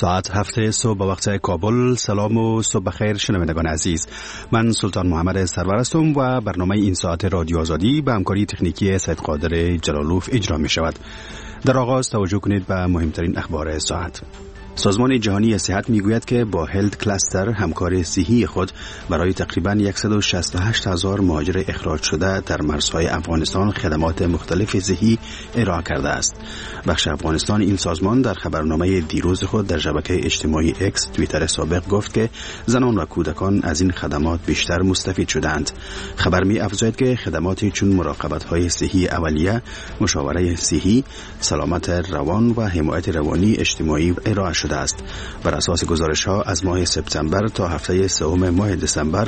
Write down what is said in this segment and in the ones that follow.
ساعت 7 صبح به وقت کابل. سلام و صبح بخیر شنوندگان عزیز. من سلطان محمد سرور هستم و برنامه این ساعت رادیو آزادی به همکاری تکنیکی سید قادر جلالوف اجرا می شود. در آغاز توجه کنید به مهمترین اخبار ساعت. سازمان جهانی صحت میگوید که با هلت کلاستر همکار صحی خود برای تقریباً 168,000 مهاجر اخراج شده در مرزهای افغانستان خدمات مختلف صحی ارائه کرده است. بخش افغانستان این سازمان در خبرنامه دیروز خود در شبکه اجتماعی اکس توییتر سابق گفت که زنان و کودکان از این خدمات بیشتر مستفید شدند. خبر می افزاید که خدماتی چون مراقبت‌های صحی اولیه، مشاوره صحی، سلامت روان و حمایت روانی اجتماعی ارائه شده است. بر اساس گزارش‌ها از ماه سپتامبر تا هفته سوم ماه دسامبر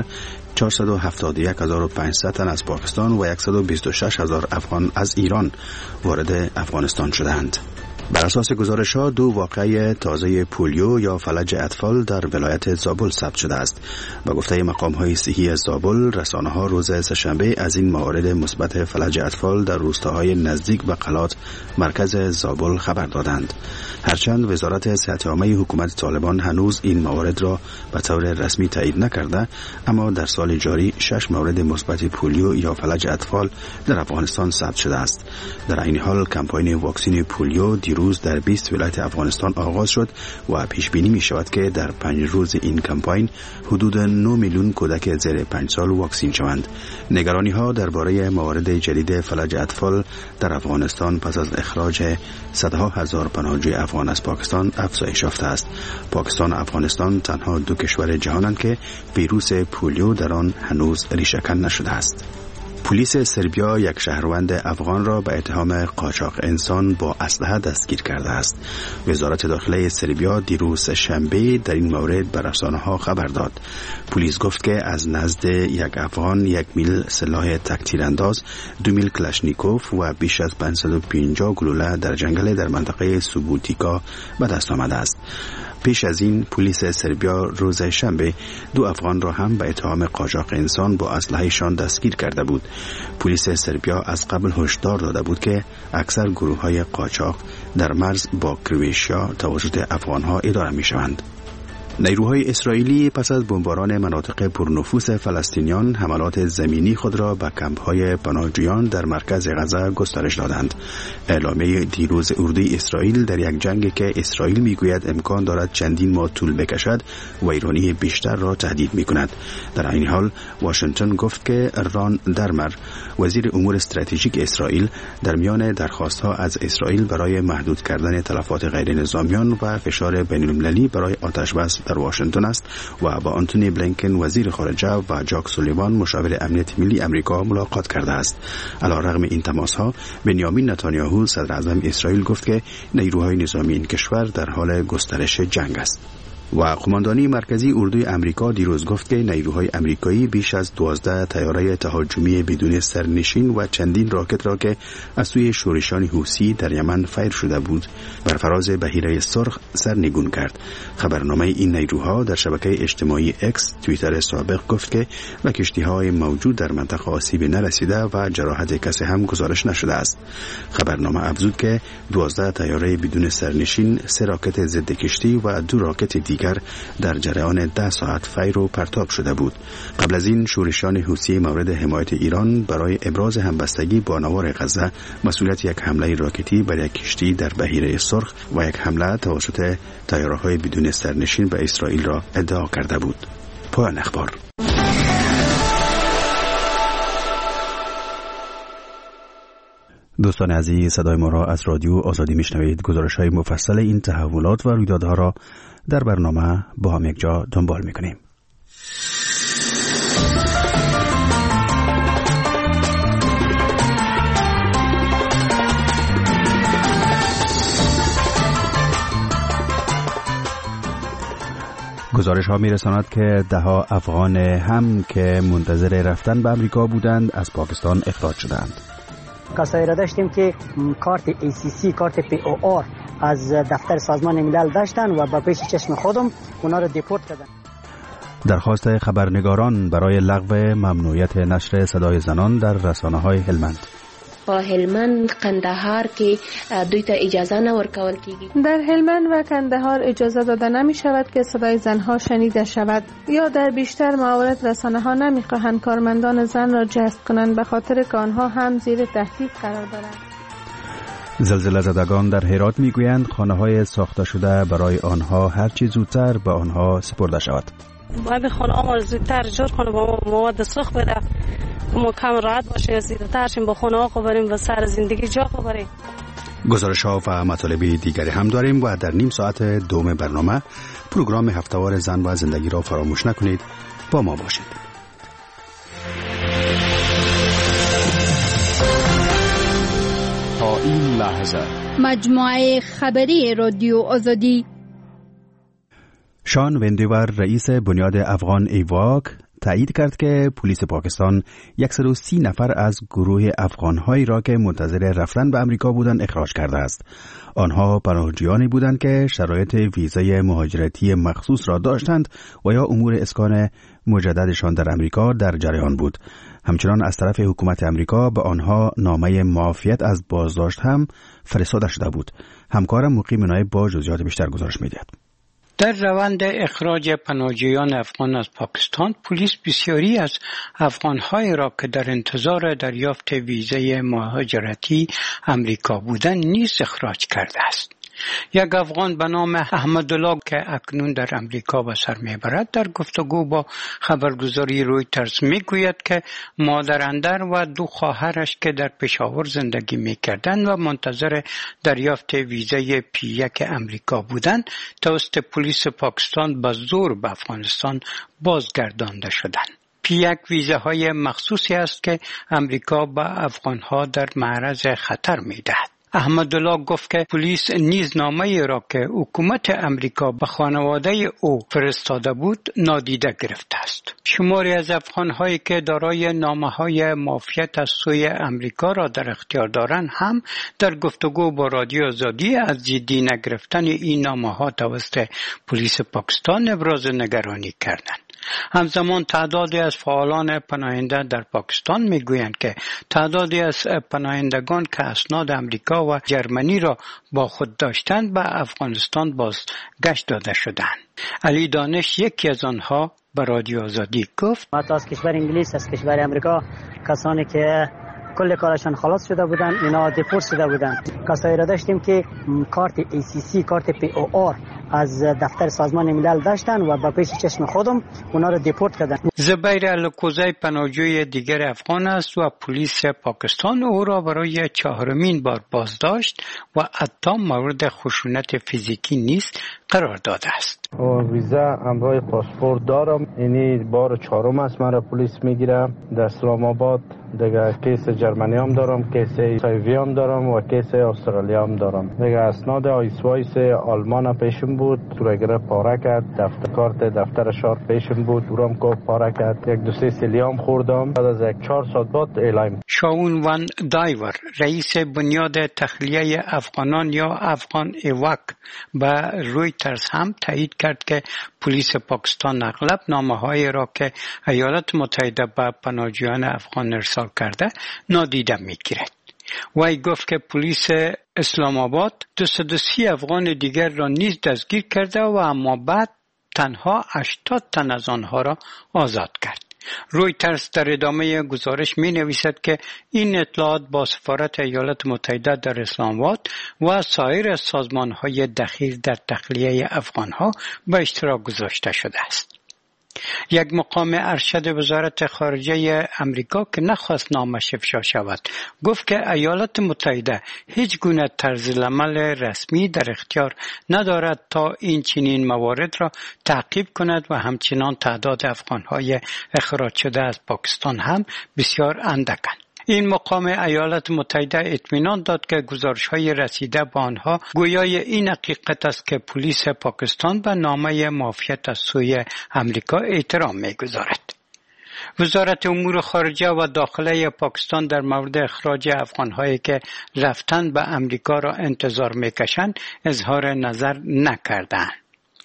471,500 تن از پاکستان و 126,000 افغان از ایران وارد افغانستان شدند. بر اساس گزارش‌ها 2 واقعه تازه پولیو یا فلج اطفال در ولایت زابل ثبت شده است. با گفته مقام‌های صحی زابل، رسانه‌ها روز سه‌شنبه از این موارد مثبت فلج اطفال در روستاهای نزدیک به قلات مرکز زابل خبر دادند. هرچند وزارت صحت عامه حکومت طالبان هنوز این موارد را به طور رسمی تایید نکرده، اما در سال جاری 6 مورد مثبت پولیو یا فلج اطفال در افغانستان ثبت شده است. در این حال کمپاین واکسن پولیو روز در 20 ولایت افغانستان آغاز شد و پیش بینی می شود که در 5 روز این کمپاین حدود 9 میلیون کودک زیر 5 سال واکسین شوند. نگرانی ها درباره موارد جدید فلج اطفال در افغانستان پس از اخراج صدها هزار پناهجوی افغان از پاکستان افزایش یافته است. پاکستان و افغانستان تنها 2 کشور جهانند که ویروس پولیو در آن هنوز ریشه‌کن نشده است. پلیس سربیا یک شهروند افغان را به اتهام قاچاق انسان با اسلحه دستگیر کرده است. وزارت داخله سربیا دیروز شنبه در این مورد به رسانه‌ها خبر داد. پلیس گفت که از نزد یک افغان 1 میل سلاح تک تیرانداز، 2 میل کلاشنیکوف و بیش از 550 گلوله در جنگل در منطقه سوبوتیکا به دست آمده است. پیش از این پلیس سربیا روز شنبه 2 افغان را هم به اتهام قاچاق انسان با اسلحه‌شان دستگیر کرده بود. پلیس سربیا از قبل هشدار داده بود که اکثر گروه‌های قاچاق در مرز با کرواتیا توسط افغان‌ها اداره می‌شوند. نیروهای اسرائیلی پس از بمباران مناطق پرنفوذ فلسطینیان حملات زمینی خود را به کمپ‌های پناهجویان در مرکز غزه گسترش دادند. اعلامیه دیروز اردوی اسرائیل در یک جنگی که اسرائیل میگوید امکان دارد چندین ماه طول بکشد ویرانی بیشتر را تهدید میکند. در این حال واشنگتن گفت که ران درمر وزیر امور استراتژیک اسرائیل در میان درخواست‌ها از اسرائیل برای محدود کردن تلفات غیر نظامیان و فشار بین‌المللی برای آتش‌بس در واشنگتن است و با آنتونی بلینکن وزیر خارجه و جاک سولیوان مشاور امنیت ملی امریکا ملاقات کرده است. علیرغم این تماس‌ها، بنیامین نتانیاهو صدر اعظم اسرائیل گفت که نیروهای نظامی این کشور در حال گسترش جنگ است. و قماندانی مرکزی اردوی امریکا دیروز گفت که نیروهای امریکایی بیش از 12 طیاره تهاجمی بدون سرنشین و چندین راکت را که از سوی شورشیان حوثی در یمن فیر شده بود بر فراز بحیره سرخ سرنگون کرد. خبرنامه این نیروها در شبکه اجتماعی اکس توییتر سابق گفت که به کشتی‌های موجود در منطقه آسیب نرسیده و جراحت کسی هم گزارش نشده است. خبرنامه افزود که 12 طیاره بدون سرنشین، 3 راکت ضد کشتی و 2 راکت دیگر در جریان 10 ساعت فیر و پرتاب شده بود. قبل از این شورشیان حوثی مورد حمایت ایران برای ابراز همبستگی با نوار غزه مسئولیت یک حمله راکتی بر یک کشتی در بحیره سرخ و یک حمله توسط طیاره‌های بدون سرنشین به اسرائیل را ادعا کرده بود. پایان اخبار. دوستان عزیز، صدای ما را از رادیو آزادی میشنوید. گزارش‌های مفصل این تحولات و رویدادها را در برنامه با هم یک جا دنبال می‌کنیم. گزارش ها میرساند که 10 افغان هم که منتظر رفتن به امریکا بودند از پاکستان اخراج شدند. کسایی را داشتیم که کارت ACC، کارت POR از دفتر سازمان ملل داشتن و با پیش چشم خودم اونا را دیپورت کردن. درخواست خبرنگاران برای لغو ممنوعیت نشر صدای زنان در رسانه‌های هلمند. هلمند، قندهار که دوی ته اجازه نه ورکول کیږي. در هلمند و قندهار اجازه داده نمی شود که صدای زنها شنیده شود یا در بیشتر موارد رسانه ها نمی خواهند کارمندان زن را جذب کنند به خاطر که آنها هم زیر تهدید قرار دارند. زلزله زدگان در هرات میگویند خانه‌های ساخته شده برای آنها هر چه زودتر به آنها سپرده شود. باید خانه‌ها زودتر جور کنه با مواد سوخت بده که ما کم راحت باشه، زودتر شیم با خانه‌ها خو بریم و سر زندگی جا خو بریم. گزارش‌ها و مطالب دیگری هم داریم و در نیم ساعت دوم برنامه پروگرام هفته‌وار زن و زندگی را فراموش نکنید. با ما باشید. تا این لحظه مجموعه خبری رادیو آزادی. شان وندیور رئیس بنیاد افغان ایواک تایید کرد که پلیس پاکستان 130 نفر از گروه افغان‌هایی را که منتظر رفتن به امریکا بودند اخراج کرده است. آنها پناهجویانی بودند که شرایط ویزای مهاجرتی مخصوص را داشتند و یا امور اسکان مجددشان در امریکا در جریان بود. همچنان از طرف حکومت امریکا به آنها نامه معافیت از بازداشت هم فرستاده شده بود. همکارم مقیم نایب با جزئیات بیشتر گزارش می‌دهد. در روند اخراج پناهجویان افغان از پاکستان، پلیس بسیاری از افغان‌های را که در انتظار دریافت ویزای مهاجرتی امریکا بودند نیز اخراج کرده است. یک افغان به نام احمدالله که اکنون در امریکا به سر میبرد در گفتگو با خبرگزاری رویترز میگوید که مادر اندر و 2 خواهرش که در پشاور زندگی میکردند و منتظر دریافت ویزای P1 امریکا بودند توسط پلیس پاکستان به زور به افغانستان بازگردانده شدند. P1 ویزاهای مخصوصی است که امریکا به افغانها در معرض خطر میدهد. احمدالله گفت که پلیس نیز نامه‌ای را که حکومت امریکا به خانواده او فرستاده بود نادیده گرفته است. شماری از افغان‌هایی که دارای نامه‌های معافیت از سوی امریکا را در اختیار دارند هم در گفتگو با رادیو آزادی از جدی نگرفتن این نامه‌ها توسط پلیس پاکستان ابراز نگرانی کردند. همزمان تعدادی از فعالان پناهنده در پاکستان میگویند که تعدادی از پناهندگان که اسناد امریکا و جرمنی را با خود داشتند به افغانستان بازگشت داده شدند. علی دانش یکی از آنها به رادیو آزادی گفت: حتی از کشور انگلیس، از کشور امریکا کسانی که کل کارشان خلاص شده بودن اینا دیپورت شده بودن. کسایی را داشتیم که کارت ACC، کارت POR از دفتر سازمان ملل داشتن و با پیش چشم خودم اونا رو دیپورت کردن. زبیر الکوزی پناهجوی دیگر افغان است و پلیس پاکستان او را برای 4مین بار بازداشت و حتی مورد خشونت فیزیکی نیز قرار داده است. ویزا همراه پاسپورت دارم. اینی بار 4م است مرا پلیس میگیره. در اسلام آباد دیگه کیس جرمنی هم دارم، کیس سایوی هم دارم و کیس استرالیا هم دارم. دیگه اسناد آیسوایس آلمان پیشم بود، تورگره پاره کرد. دفتر کارت دفتر شهر پیشم بود، اورم کو پاره کرد. 1-2 سیلی هم خوردم. بعد از 4 ساعت بعد اعلام. شاون وان دایور رئیس بنیاد تخلیه افغانان یا افغان ایواک به رویترز هم تایید کرد که پلیس پاکستان اغلب نامه‌های را که ایالات متحده به پناهجویان افغان ارسال کرده نادیده می‌گیرد. وی گفت که پلیس اسلام آباد 230 افغان دیگر را نیز دستگیر کرده و اما بعد تنها 80 تن از آنها را آزاد کرد. رویترز در ادامه گزارش می نویسد که این اطلاعات با سفارت ایالات متحده در اسلام آباد و سایر سازمان‌های دخیل در تخلیه افغان‌ها به اشتراک گذاشته شده است. یک مقام ارشد وزارت خارجه امریکا که نخواست نامش افشا شود گفت که ایالات متحده هیچ گونه طرز عمل رسمی در اختیار ندارد تا این چنین موارد را تعقیب کند و همچنان تعداد افغان‌های اخراج شده از پاکستان هم بسیار اندکند. این مقام ایالات متحده اطمینان داد که گزارش‌های رسیده به آنها گویای این حقیقت است که پلیس پاکستان به نامه معافیت از سوی امریکا احترام می‌گذارد. وزارت امور خارجه و داخله پاکستان در مورد اخراج افغان‌هایی که رفتن به امریکا را انتظار می‌کشند اظهار نظر نکردند.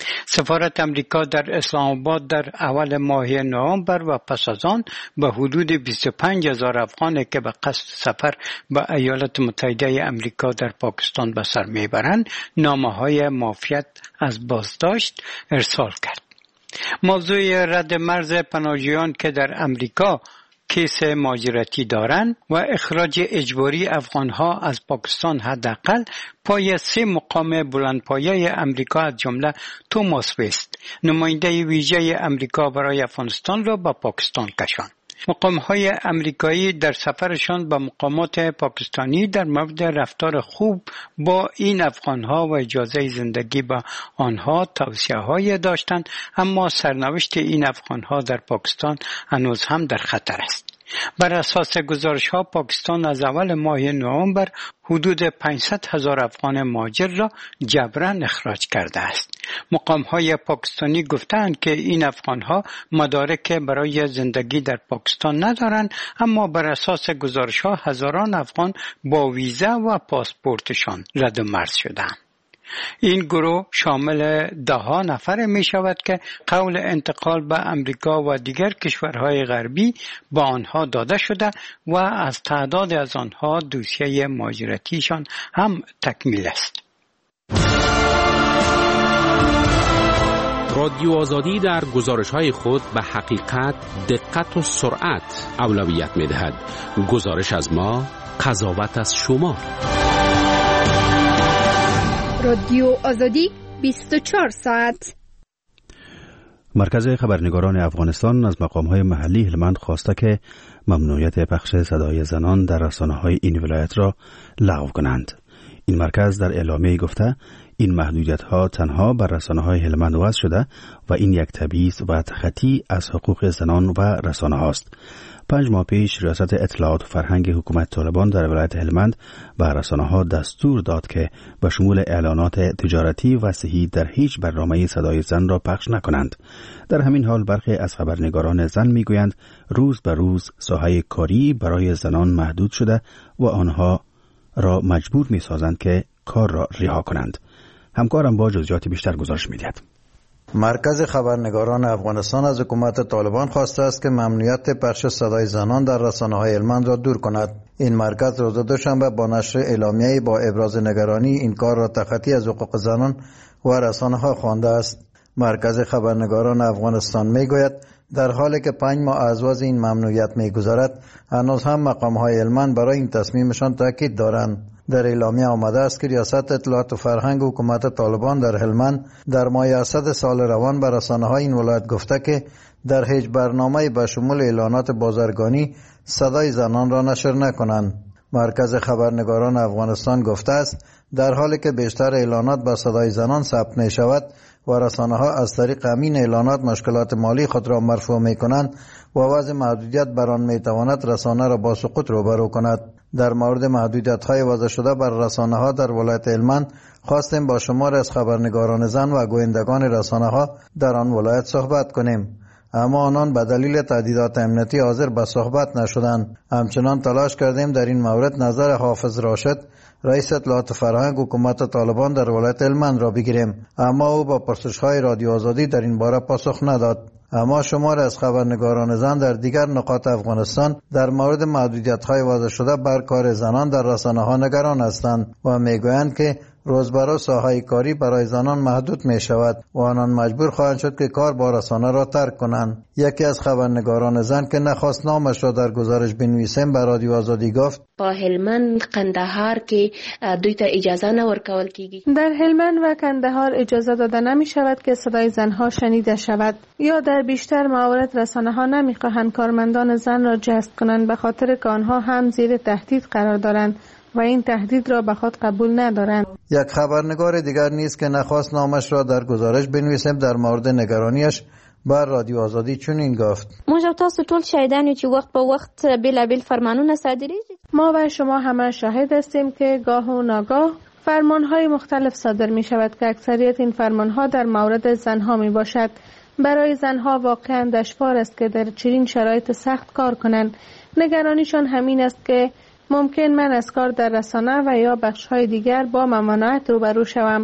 سفارت امریکا در اسلام آباد در اول ماه نوامبر و پس از آن به حدود 25,000 افغان که به قصد سفر به ایالات متحده امریکا در پاکستان به سر میبرند نامه‌های معافیت از بازداشت ارسال کرد. موضوع رد مرز پناهجویان که در امریکا کیس مهاجرتی دارند و اخراج اجباری افغانها از پاکستان حداقل پای 3 مقام بلندپایه امریکا از جمله توماس وست نماینده ویژه امریکا برای افغانستان را به پاکستان کشاند. مقام‌های امریکایی در سفرشان به مقامات پاکستانی در مورد رفتار خوب با این افغان‌ها و اجازه زندگی با آنها توصیه‌های داشتند، اما سرنوشت این افغان‌ها در پاکستان هنوز هم در خطر است. بر اساس گزارش‌ها پاکستان از اول ماه نوامبر حدود 500,000 افغان مهاجر را جبران اخراج کرده است. مقام‌های پاکستانی گفتند که این افغان‌ها مدارک برای زندگی در پاکستان ندارند، اما بر اساس گزارش‌ها هزاران افغان با ویزا و پاسپورتشان رد مرز شدند. این گروه شامل 10 نفر می شود که قول انتقال به امریکا و دیگر کشورهای غربی با آنها داده شده و از تعداد از آنها دوسیه مهاجرتیشان هم تکمیل است. رادیو آزادی در گزارش‌های خود به حقیقت، دقت و سرعت اولویت می‌دهد. گزارش از ما، قضاوت از شما. رادیو آزادی 24 ساعت. مرکز خبرنگاران افغانستان از مقام‌های محلی هلمند خواسته که ممنوعیت پخش صدای زنان در رسانه‌های این ولایت را لغو کنند. این مرکز در اعلامیه گفته این محدودیت‌ها تنها بر رسانه‌های هلمند وضع شده و این یک تبعیض و تخطی از حقوق زنان و رسانه‌ها است. 5 ماه پیش ریاست اطلاعات و فرهنگ حکومت طالبان در ولایت هلمند به رسانه‌ها دستور داد که به شمول اعلانات تجارتی و صحی در هیچ برنامه صدای زن را پخش نکنند. در همین حال برخی از خبرنگاران زن میگویند روز به روز ساحه کاری برای زنان محدود شده و آنها را مجبور می‌سازند که کار را رها کنند. همکارم با جزئیات بیشتر گزارش می‌دهد. مرکز خبرنگاران افغانستان از حکومت طالبان خواسته است که ممنوعیت پخش صدای زنان در رسانه‌های هلمند را دور کند. این مرکز روز دوشنبه با نشر اعلامیه‌ای با ابراز نگرانی این کار را تخطی از حقوق زنان و رسانه‌ها خوانده است. مرکز خبرنگاران افغانستان میگوید در حالی که 5 ماه از وضع این ممنوعیت میگذرد، هنوز هم مقام‌های هلمند برای این تصمیمشان تاکید دارند. در اعلامیه آمده است که ریاست اطلاعات و فرهنگ حکومت طالبان در هلمند در ماه اسد سال روان به رسانه‌های این ولایت گفته که در هیچ برنامه‌ای به شمول اعلانات بازرگانی صدای زنان را نشر نکنند. مرکز خبرنگاران افغانستان گفته است در حالی که بیشتر اعلانات با صدای زنان ثبت می شود و رسانه‌ها از طریق همین اعلانات مشکلات مالی خود را مرفوع می کنند و وضع محدودیت بر آن می تواند رسانه را با سقوط روبرو کند. در مورد محدودیت‌های وضع شده بر رسانه‌ها در ولایت هلمند خواستیم با شمار از خبرنگاران زن و گویندگان رسانه‌ها در آن ولایت صحبت کنیم، اما آنان به دلیل تهدیدات امنیتی حاضر به صحبت نشدند. همچنان تلاش کردیم در این مورد نظر حافظ راشد رئیس اطلاعات فرهنگ حکومت طالبان در ولایت هلمند را بگیریم، اما او با پرسش‌های رادیو آزادی در این باره پاسخ نداد. اما شمار از خبرنگاران زن در دیگر نقاط افغانستان در مورد محدودیت‌های وضع شده بر کار زنان در رسانه‌ها نگران هستند و می‌گویند که روز به روز ساحه کاری برای زنان محدود می شود و آنان مجبور خواهند شد که کار با رسانه را ترک کنند. یکی از خبرنگاران زن که نخواست نامش را در گزارش بنویسیم به رادیو آزادی گفت با هلمند قندهار که دوی ته اجازه نورکول کیږي. در هلمند و قندهار اجازه داده نمی شود که صدای زنها شنیده شود، یا در بیشتر موارد رسانه ها نمی خواهند کارمندان زن را جذب کنند به خاطر که آنها هم زیر تهدید قرار دارند و این تهدید را به خود قبول ندارند. یک خبرنگار دیگر نیست که نخواست نامش را در گزارش بنویسیم در مورد نگرانیش بر رادیو آزادی چنین گفت: موږ تاسو ټول شاهدان یو چې وخت په وخت بیلابیل فرمانونه صادریږي. ما و شما همه شاهد هستیم که گاه و ناگاه فرمانهای مختلف صادر می شود که اکثریت این فرمانها در مورد زنها می باشد. برای زنها واقعا دشوار است که در چنین شرایط سخت کار کنند. نگرانیشان همین است که ممکن من از کار در رسانه و یا بخش‌های دیگر با ممانعت روبرو شوم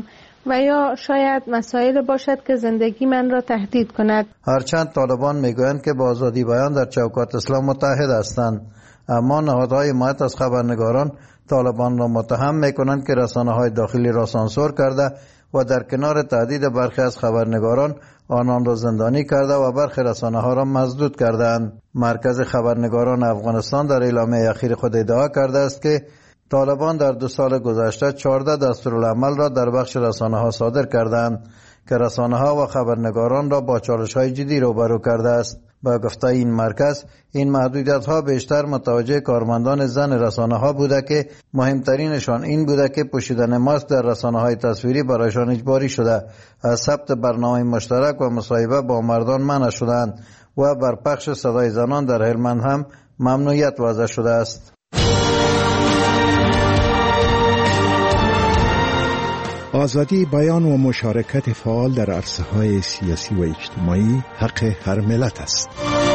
و یا شاید مسائل باشد که زندگی من را تهدید کند. هرچند طالبان میگویند که با آزادی بیان در چوکات اسلام متحد هستند، اما نهادهای حمایت از خبرنگاران طالبان را متهم میکنند که رسانه‌های داخلی را سانسور کرده و در کنار تهدید برخی از خبرنگاران آنان را زندانی کرده و برخی رسانه‌ها را مسدود کردند. مرکز خبرنگاران افغانستان در اعلامیه اخیر خود ادعا کرده است که طالبان در 2 سال گذشته 14 دستورالعمل را در بخش رسانه‌ها صادر کردند که رسانه‌ها و خبرنگاران را با چالش‌های جدی روبرو کرده است. با گفته این مرکز، این محدودیت‌ها بیشتر متوجه کارمندان زن رسانه‌ها بوده که مهمترینشان این بوده که پوشیدن ماسک در رسانه‌های تصویری برایشان اجباری شده، از ثبت برنامه مشترک و مصاحبه با مردان منع شدند و بر پخش صدای زنان در هلمند هم ممنوعیت وضع شده است. آزادی بیان و مشارکت فعال در عرصه‌های سیاسی و اجتماعی حق هر ملت است.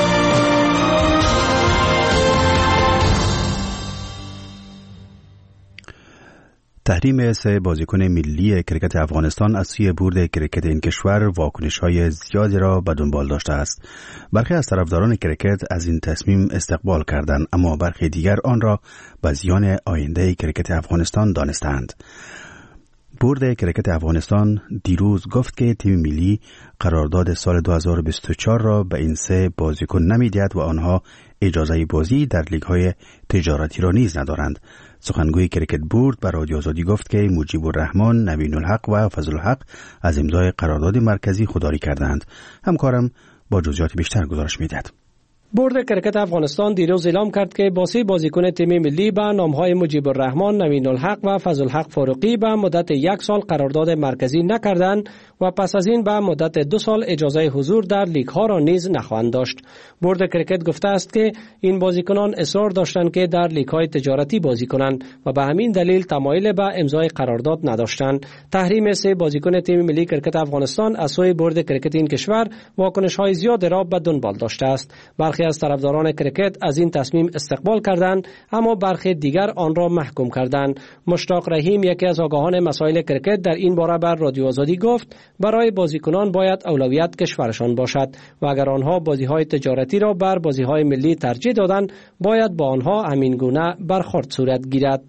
تحریم 3 بازیکن ملی کرکت افغانستان از سوی بورد کرکت این کشور واکنش‌های زیادی را به دنبال داشته است. برخی از طرفداران کرکت از این تصمیم استقبال کردند، اما برخی دیگر آن را به زیان آینده کرکت افغانستان دانستند. بورد کرکت افغانستان دیروز گفت که تیم ملی قرارداد سال 2024 را به این 3 بازیکن نمی‌دهد و آنها اجازه بازی در لیگ‌های تجارتی را نیز ندارند. سخنگوی کرکت بورد به رادیو آزادی گفت که مجیب الرحمن، نوین الحق و فضل الحق از امضای قرارداد مرکزی خودداری کردند. همکارم با جزئیات بیشتر گزارش می‌دهد. بورد کرکت افغانستان دیروز اعلام کرد که با 3 بازیکن تیم ملی به نامهای مجیب الرحمن، نوین الحق و فضل الحق فاروقی به مدت 1 سال قرارداد مرکزی نکردند و پس از این به مدت 2 سال اجازه حضور در لیگ ها را نیز نخواهند داشت. بورد کرکت گفته است که این بازیکنان اصرار داشتند که در لیگ های تجارتی بازی کنند و به همین دلیل تمایل به امضای قرارداد نداشتند. تحریم 3 بازیکن تیم ملی کرکت افغانستان از سوی بورد کرکت این کشور واکنش های زیاد را به دنبال داشته است. برخی از طرفداران کرکت از این تصمیم استقبال کردند، اما برخی دیگر آن را محکوم کردند. مشتاق رحیم، یکی از آگاهان مسائل کرکت، در این باره بر رادیو آزادی گفت برای بازیکنان باید اولویت کشورشان باشد و اگر آنها بازی‌های تجارتی را بر بازی‌های ملی ترجیح دادند باید با آنها همین گونه برخورد صورت گیرد.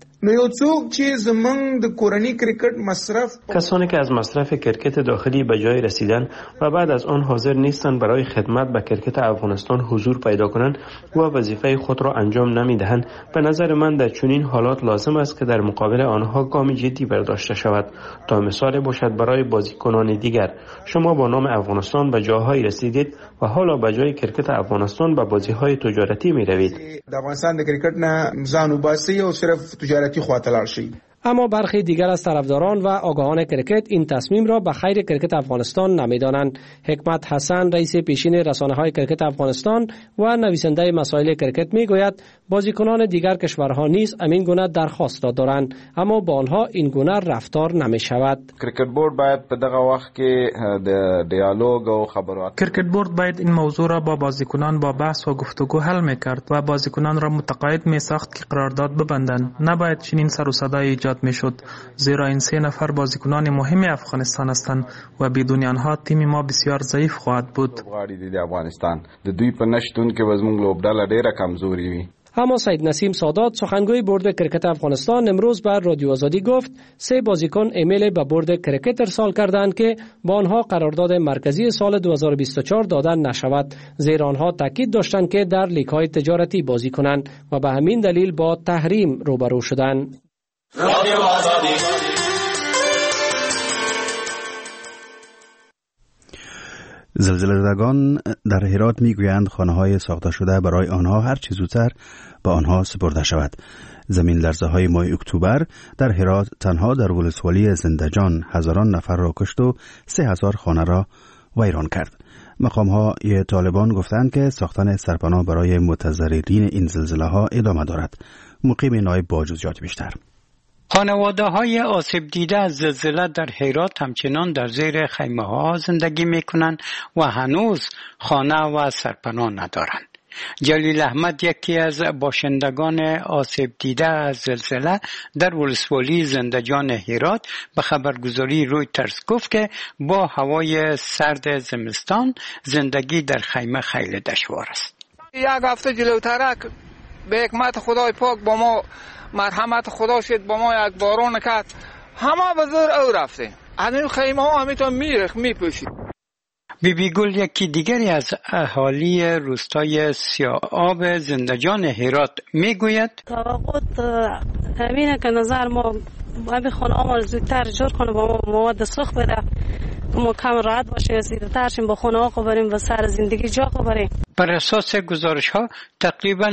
کسانی که از مصرف کرکت داخلی به جای رسیدن و بعد از آن حاضر نیستند برای خدمت به کرکت افغانستان حضور پیدا کنند و وظیفه خود را انجام نمیدهند، به نظر من در چنین حالات لازم است که در مقابل آنها گام جدی برداشته شود تا مثال باشد برای بازیکنان دیگر. شما با نام افغانستان به جاهایی رسیدید و حالا به جای کرکت افغانستان به بازی‌های تجارتی می‌روید. افغانستان د کرکت نه ځان وباسي او صرف تجارتی خواته لاړ شي. اما برخی دیگر از طرفداران و آگاهان کرکت این تصمیم را به خیر کرکت افغانستان نمی‌دانند. حکمت حسن، رئیس پیشین رسانه‌های کرکت افغانستان و نویسنده مسائل کرکت می‌گوید بازیکنان دیگر کشورها نیز همین گونه درخواست دارند، اما با آنها این گونه رفتار نمی‌شود. کرکت بورد باید په دغه وخت کې د دیالوگ او خبرات کرکت بورد باید این موضوع را با بازیکنان با بحث و گفتگو حل می‌کرد و بازیکنان را متقاعد می‌ساخت که قرارداد ببندند. نباید چنین سر و صدای ایجاد میشد، زیرا این 3 نفر بازیکنان مهم افغانستان هستند و بدون آنها تیم ما بسیار ضعیف خواهد بود. د افغانستان د دوی په نشتون کې وزمونږ لوبډله ډیره کمزوري وي. اما سید نسیم سادات، سخنگوی بورد کرکت افغانستان، امروز بر رادیو آزادی گفت 3 بازیکن ایمیل به بورد کرکت ارسال کردند که با آنها قرارداد مرکزی سال 2024 دادن نشود، زیرا آنها تاکید داشتند که در لیگ‌های تجارتی بازی کنند و به همین دلیل با تحریم روبرو شدند. رادیو آزادی. زلزله زدگان در هرات میگویند خانه‌های ساخته شده برای آنها هر چه زودتر به آنها سپرده شود. زمین لرزه‌های ماه اکتبر در هرات تنها در ولسوالی زندجان هزاران نفر را کشت و 3000 خانه را ویران کرد. مقام‌های طالبان گفتند که ساختن سرپناه برای متضررین این زلزله‌ها ادامه دارد. مقیم نایب با جزئیات بیشتر. خانواده‌های آسیب دیده از زلزله در هرات همچنان در زیر خیمه‌ها زندگی می‌کنند و هنوز خانه و سرپناه ندارند. جلیل احمد یکی از باشندگان آسیب دیده از زلزله در ولسوالی زندجان هرات به خبرگزاری رویترز گفت که با هوای سرد زمستان زندگی در خیمه خیلی دشوار است. یک هفته جلوتر به حکمت خدای پاک با ما مرحمت خدا شد، با ما یک باران کرد، همه به زور او رفته. همین خیمه ها همیتون میپوشید. بیبی گل یکی دیگری از اهالی روستای سیاآب زندجان هرات میگوید توقعات همینه که نظر ما همین خانه آمال زودتر جور کنه، با ما مواد سوخت بده، ما کم راحت باشه، زیادتر شیم با خانه ها بریم و سر زندگی جا بریم. بر اساس گزارش ها تقریبا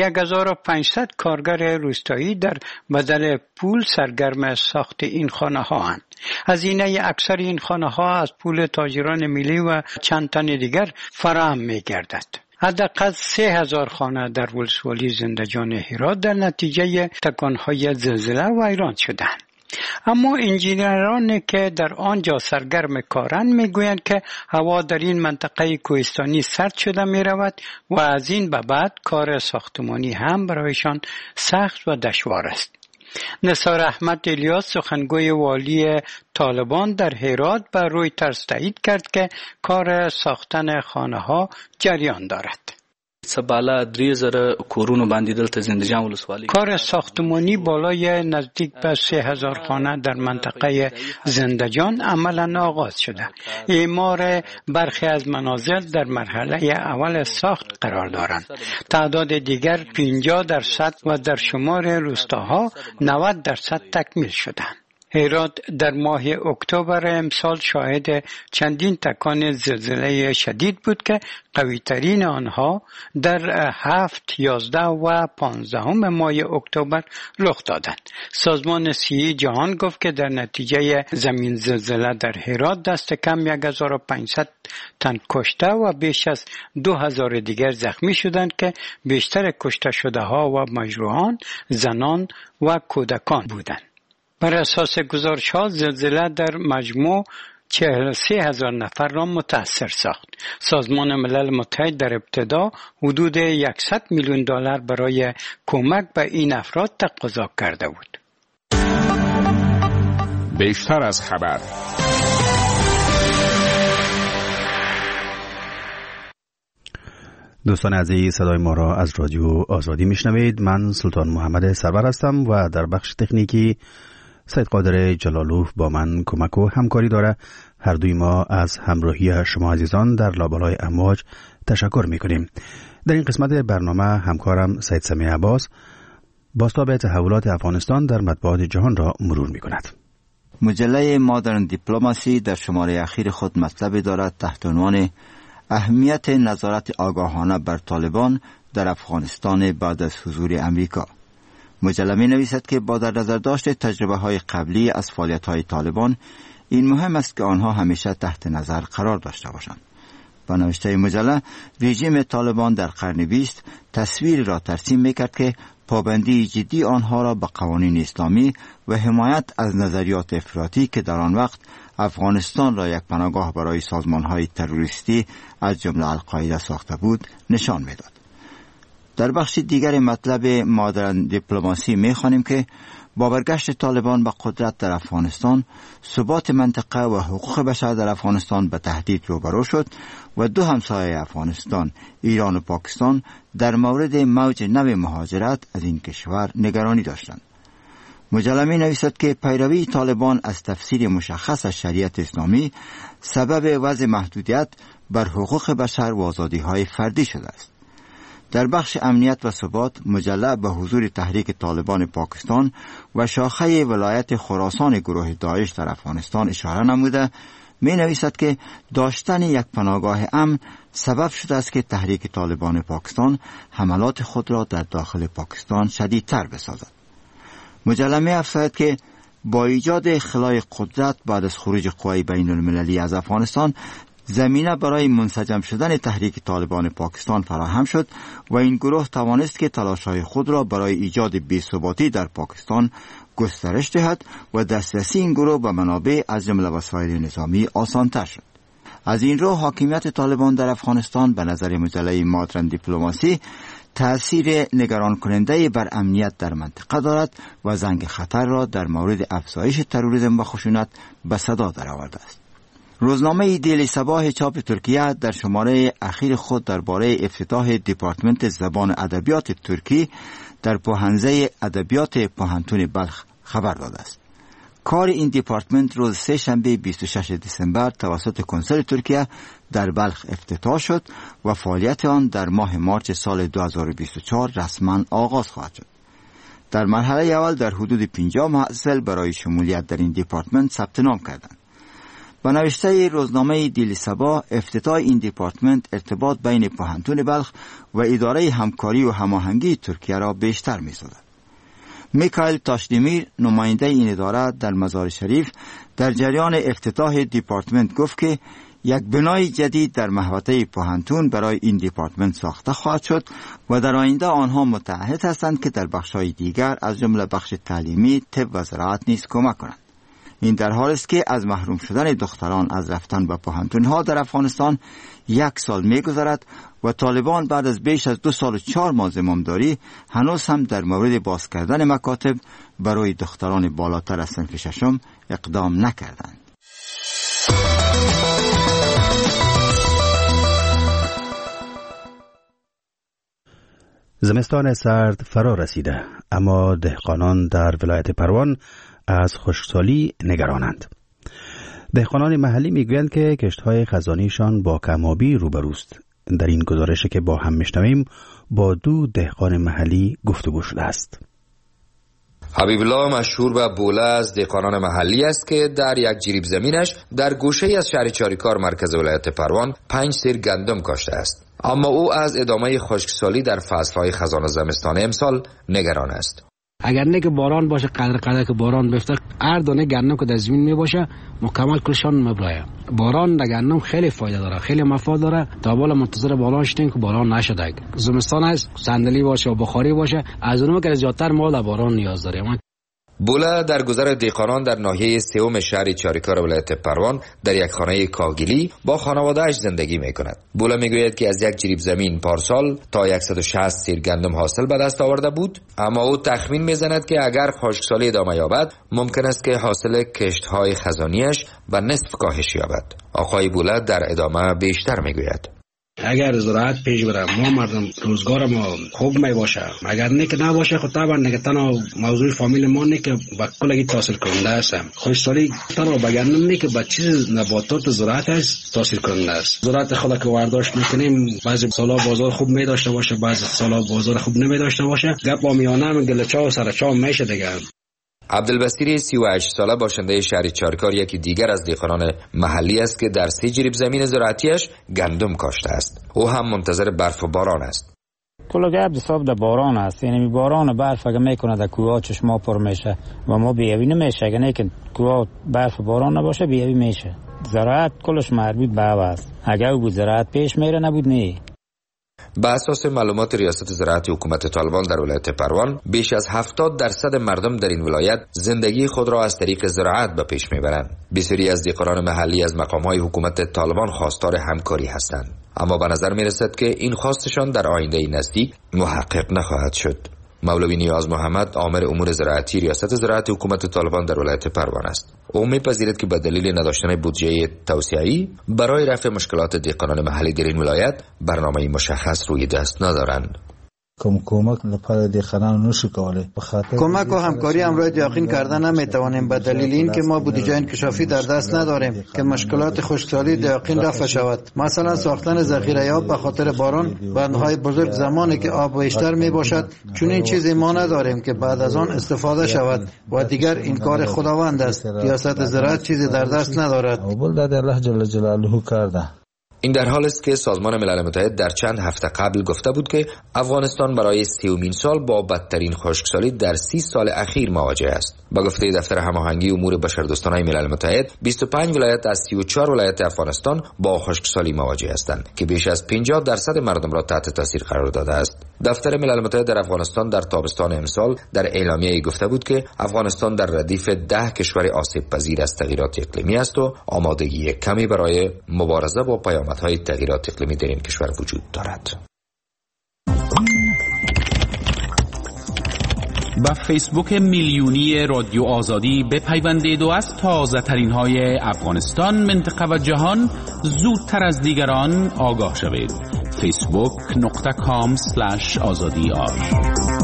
1500 کارگر روستایی در بدل پول سرگرم ساخت این خانه ها هستند. هزینه اکثر این خانه ها از پول تاجران ملی و چند تن دیگر فراهم می گردد. حداقل 3000 خانه در ولسوالی زندجان هرات در نتیجه تکانهای زلزله ویران شدند. اما انجینرانی که در آنجا سرگرم کارند میگویند که هوا در این منطقه کوهستانی سرد شده می رود و از این به بعد کار ساختمانی هم برایشان سخت و دشوار است. نثار احمد الیاس سخنگوی والی طالبان در هرات به رویترز تایید کرد که کار ساختن خانه ها جریان دارد. بالا 3000 کورونو باندې دلته زندجان ولسوالی کار ساختمانی بالای نزدیک به 3000 خانه در منطقه زندجان عملاً آغاز شده. اعمار برخی از منازل در مرحله اول ساخت قرار دارند. تعداد دیگر 50% و در شمار روستاها 90% تکمیل شدند. هرات در ماه اکتبر امسال شاهد چندین تکان زلزله شدید بود که قوی‌ترین آنها در 7, 11 و 15 ماه اکتبر رخ دادند. سازمان صحی جهان گفت که در نتیجه زمین زلزله در هرات دست کم 1500 تن کشته و بیش از 2000 دیگر زخمی شدند که بیشتر کشته شده ها و مجروحان زنان و کودکان بودند. بر اساس گزارش ها زلزله در مجموع 43,000 نفر را متاثر ساخت. سازمان ملل متحد در ابتدا حدود 100 میلیون دلار برای کمک به این افراد تقاضا کرده بود. بیشتر از خبر. دوستان عزیز، صدای ما را از رادیو آزادی میشنوید. من سلطان محمد سرور هستم و در بخش تکنیکی سید قادر جلالو با من کمک و همکاری داره. هر دوی ما از همراهی شما عزیزان در لابلای امواج تشکر میکنیم. در این قسمت برنامه همکارم سید سمیع عباس بازتاب تحولات افغانستان در مطبوعات جهان را مرور میکند. مجله مادرن دیپلماسی در شماره اخیر خود مطلب دارد تحت عنوان اهمیت نظارت آگاهانه بر طالبان در افغانستان بعد از حضور امریکا. مجله می نویسد که با در نظر داشت تجربه های قبلی از فعالیت های طالبان این مهم است که آنها همیشه تحت نظر قرار داشته باشند. با نوشته مجله رژیم طالبان در قرن 20 تصویری را ترسیم می کرد که پابندی جدی آنها را به قوانین اسلامی و حمایت از نظریات افراطی که در آن وقت افغانستان را یک پناهگاه برای سازمان‌های تروریستی از جمله القاعده ساخته بود نشان می‌داد. در بخش دیگر مطلب مادرن دیپلماسی می‌خوانیم که با برگشت طالبان به قدرت در افغانستان، ثبات منطقه و حقوق بشر در افغانستان به تهدید روبرو شد و دو همسایه افغانستان، ایران و پاکستان، در مورد موج نو مهاجرت از این کشور نگرانی داشتند. مجله می نویسد که پیروی طالبان از تفسیر مشخص از شریعت اسلامی سبب وضع محدودیت بر حقوق بشر و آزادی‌های فردی شده است. در بخش امنیت و ثبات مجله به حضور تحریک طالبان پاکستان و شاخه ولایت خراسان گروه داعش در افغانستان اشاره نموده می نویسد که داشتن یک پناهگاه امن سبب شده است که تحریک طالبان پاکستان حملات خود را در داخل پاکستان شدیدتر بسازد. مجله می افزاید که با ایجاد خلای قدرت بعد از خروج قوای بین المللی از افغانستان زمینه برای منسجم شدن تحریک طالبان پاکستان فراهم شد و این گروه توانست که تلاش‌های خود را برای ایجاد بی‌ثباتی در پاکستان گسترش دهد و دسترسی این گروه به منابع از جمله وسایل نظامی آسان‌تر شد. از این رو حاکمیت طالبان در افغانستان به نظر مجله مادرن دیپلماسی تأثیر نگران کننده بر امنیت در منطقه دارد و زنگ خطر را در مورد افزایش تروریسم و خشونت به صدا درآورده است. روزنامه دیلی صباح چاپ ترکیه در شماره اخیر خود درباره افتتاح دپارتمنت زبان ادبیات ترکی در پوهنزه ادبیات پوهنتون بلخ خبر داده است. کار این دپارتمنت روز سه شنبه 26 دسامبر توسط کنسول ترکیه در بلخ افتتاح شد و فعالیت آن در ماه مارس سال 2024 رسما آغاز خواهد شد. در مرحله اول در حدود 50 محصل برای شمولیت در این دپارتمنت ثبت نام کردند. با نوشته روزنامه دیلی صباح، افتتاح این دپارتمنت ارتباط بین پوهنتون بلخ و اداره همکاری و هماهنگی ترکیه را بیشتر می‌سازد. میکائیل تاشدیمیر نماینده این اداره در مزار شریف در جریان افتتاح دپارتمنت گفت که یک بنای جدید در محوطه پوهنتون برای این دپارتمنت ساخته خواهد شد و در آینده آنها متعهد هستند که در بخش‌های دیگر از جمله بخش تعلیمی، طب و زراعت نیز کمک کنند. این در حالی است که از محروم شدن دختران از رفتن به پوهنتون‌ها در افغانستان 1 سال می‌گذرد و طالبان بعد از بیش از 2 سال و 4 ماه زمامداری هنوز هم در مورد باز کردن مکاتب برای دختران بالاتر از صنف ششم اقدام نکردند. زمستان سرد فرا رسیده، اما دهقانان در ولایت پروان از خشکسالی نگرانند. دهقانان محلی میگویند که کشت‌های خزانیشان با کم‌آبی روبروست. در این گزارشی که با هم میشنویم با 2 دهقان محلی گفتگو شده است. حبیب الله مشهور به بوله از دهقانان محلی است که در یک جریب زمینش در گوشه از شهر چاریکار مرکز ولایت پروان 5 سیر گندم کاشته است. اما او از ادامه خشکسالی در فصل‌های خزان و زمستان امسال نگران است. اگر نه که باران باشه، قدر که باران بفته، هر دانه گندم که در زمین می باشه مکمل کلشان میبره. باران در گندم خیلی فایده داره، خیلی مفاد داره. تا بالا منتظر باران شدیم که باران نشده. زمستان است، صندلی باشه و بخاری باشه، از اونم که زیادتر ما در باران نیاز داریم. بوله در گذر دهقانان در ناحیه سوم شهر چاریکار ولایت پروان در یک خانه کاگلی با خانواده‌اش زندگی می‌کند. بوله میگوید که از یک جریب زمین پارسال تا 160 سیر گندم حاصل به دست آورده بود، اما او تخمین میزند که اگر خشکسالی ادامه یابد ممکن است که حاصل کشت‌های خزانیش به نصف کاهش یابد. آقای بوله در ادامه بیشتر میگوید: اگر زراعت پیش بره، ما مردم روزگار ما خوب می باشه. اگر نه که نباشه، خب طبعا نه که تنها موضوع فامیل ما نه که با کلگی تاثیر کننده است. خشکسالی تنها به گندم نه که با چیز نباتات زراعت است تاثیر کننده است. زراعت خود که وارداشت میکنیم، بعضی سالا بازار خوب می داشته باشه، بعضی سالا بازار خوب نمی داشته باشه. گپ با میانه گلچا و سرچا میشه دیگه. عبدالبصیر 38 ساله باشنده شهر چاریکار یکی دیگر از دهقانان محلی است که در 3 جریب زمین زراعتیش گندم کاشته است. او هم منتظر برف و باران است. کل گپ حساب در باران است. یعنی باران و برف اگه میکنه در کوه چشما پر میشه و ما بیابی نمیشه. اگه نه که کوه برف و باران نباشه بیابی میشه. زراعت کلش مربوط به هوا است. اگه بود زراعت پیش میره، نبود نه. به اساس معلومات ریاست زراعت حکومت طالبان در ولایت پروان، بیش از 70% مردم در این ولایت زندگی خود را از طریق زراعت به پیش میبرند. بسیاری از دهقانان محلی از مقام‌های حکومت طالبان خواستار همکاری هستند، اما به نظر میرسد که این خواستشان در آینده نزدیک محقق نخواهد شد. مولوی نیاز محمد عامل امور زراعتی ریاست زراعت حکومت طالبان در ولایت پروان است. او می‌پذیرد که به دلیل نداشتن بودجه توسعه‌ای برای رفع مشکلات دهقانان محلی در این ولایت برنامه‌ای مشخص روی دست ندارند. کمک لپاره دهقانان نشو کوله. کمک و همکاری امروز یقین کردن نمیتوانیم به دلیل اینکه ما بودجه انکشافی در دست نداریم که مشکلات خشکسالی دهقان رفع شود. مثلا ساختن ذخیره آب به خاطر باران، بندهای بزرگ زمانی که آب بیشتر می باشد، چون این چیزی ما نداریم که بعد از آن استفاده شود و دیگر این کار خداوند است. ریاست زراعت چیزی در دست ندارد. اول در الله جل جلاله کرده. این در حال است که سازمان ملل متحد در چند هفته قبل گفته بود که افغانستان برای 30مین سال با بدترین خشکسالی در 30 سال اخیر مواجه است. با گفته دفتر هماهنگی امور بشردوستانه ملل متحد، 25 ولایت از 34 ولایت افغانستان با خشکسالی مواجه هستند که بیش از 50% مردم را تحت تاثیر قرار داده است. دفتر ملل متحد در افغانستان در تابستان امسال در اعلامیه‌ای گفته بود که افغانستان در ردیف 10 کشور آسیب پذیر از تغییرات اقلیمی است و آمادگی کمی برای مبارزه با پیامدهای تغییرات اقلیمی در این کشور وجود دارد. با فیسبوک میلیونی رادیو آزادی بپیوندید و از تازه ترین های افغانستان، منطقه و جهان زودتر از دیگران آگاه شوید. facebook.com/azadi.ir.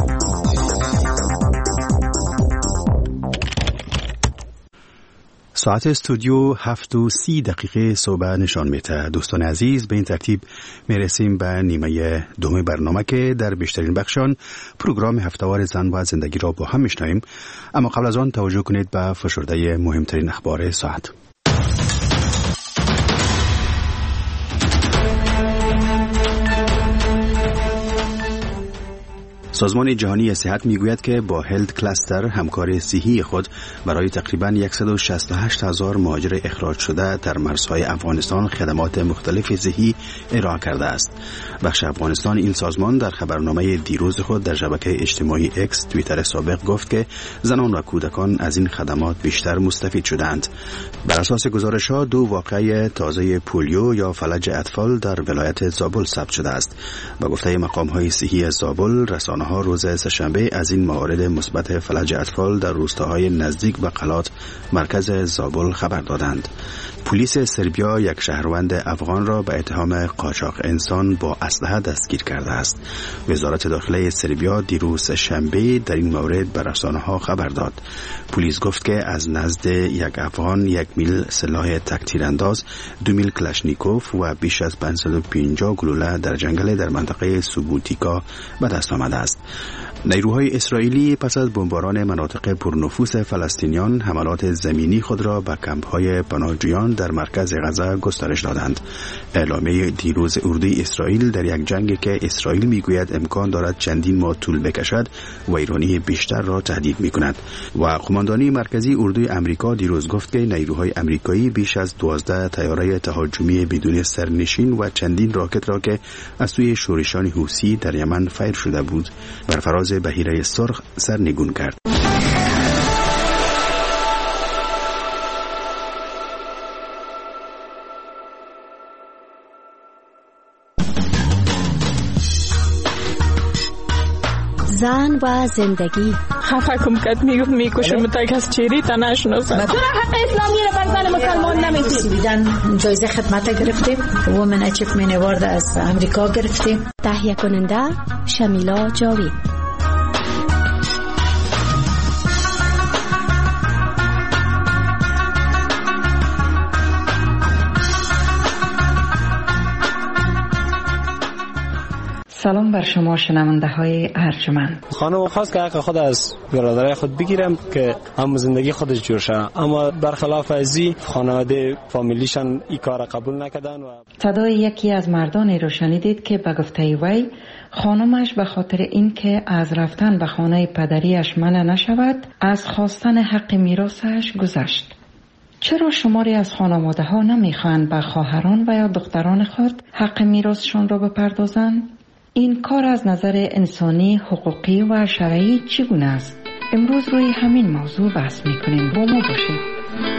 ساعت استودیو 7:30 صبح نشان میده. دوستان عزیز، به این ترتیب میرسیم به نیمه دوم برنامه که در بیشترین بخشان پروگرام هفتهوار زن و زندگی را با هم میشنویم. اما قبل از آن توجه کنید به فشرده مهمترین اخبار ساعت. سازمان جهانی صحت میگوید که با هلت کلاستر، همکار صحی خود، برای تقریباً 168,000 مهاجر اخراج شده در مرزهای افغانستان خدمات مختلف صحی ارائه کرده است. بخش افغانستان این سازمان در خبرنامه دیروز خود در شبکه اجتماعی اکس، توییتر سابق، گفت که زنان و کودکان از این خدمات بیشتر مستفید شدند. بر اساس گزارش‌ها 2 واقعه تازه پولیو یا فلج اطفال در ولایت زابل ثبت شده است. با گفته مقام‌های صحی زابل، رسانه‌ها روز سه‌شنبه از این موارد مثبت فلج اطفال در روستاهای نزدیک به قلات مرکز زابل خبر دادند. پلیس سربیا یک شهروند افغان را به اتهام قاچاق انسان با اسلحه دستگیر کرده است. وزارت داخله سربیا دیروز شنبه در این مورد به رسانه‌ها خبر داد. پلیس گفت که از نزد یک افغان 1 میل سلاح تک تیرانداز، 2 میل کلاشنیکوف و بیش از 550 گلوله در جنگل در منطقه سوبوتیکا به دست آمده است. نیروهای اسرائیلی پس از بمباران مناطق پرنفوذ فلسطینیان حملات زمینی خود را به کمپ‌های پناهجویان در مرکز غزه گسترش دادند. اعلامیه دیروز اردوی اسرائیل در یک جنگی که اسرائیل میگوید امکان دارد چندین ماه طول بکشد، ویرانی بیشتر را تهدید میکند. و قماندانی مرکزی اردوی امریکا دیروز گفت که نیروهای امریکایی بیش از 12 طیاره تهاجمی بدون سرنشین و چندین راکت را که از سوی شورشان حوثی در یمن فیر شده بود بر فراز بحیره سرخ سرنگون کرد. زن و زندگی. خفه کم کت میکشم تا کس چیری تا نشناسم. چرا حق اسلامی رو بر زن مسلمان نمیدی؟ دیدن جایزه خدمت گرفتیم، وومن اچیومنت اوارد از امریکا گرفتیم. تهیه کننده شمیلا جاوید. سلام بر شما شنونده های ارجمند. خانم خواست که حق خود از برادرای خود بگیرم که هم زندگی خودش جور شه، اما برخلاف ازی خانواده فامیلیشان این کار قبول نکردن. و صدای یکی از مردانی رو شنیدید که به گفته وی خانمش به خاطر اینکه از رفتن به خانه پدریش منع نشود از خواستن حق میراثش گذشت. چرا شماری از خانواده ها نمیخوان به خواهران و یا دختران خود حق میراثشان را بپردازند؟ این کار از نظر انسانی، حقوقی و شرعی چگونه است؟ امروز روی همین موضوع بحث میکنیم. با ما باشید.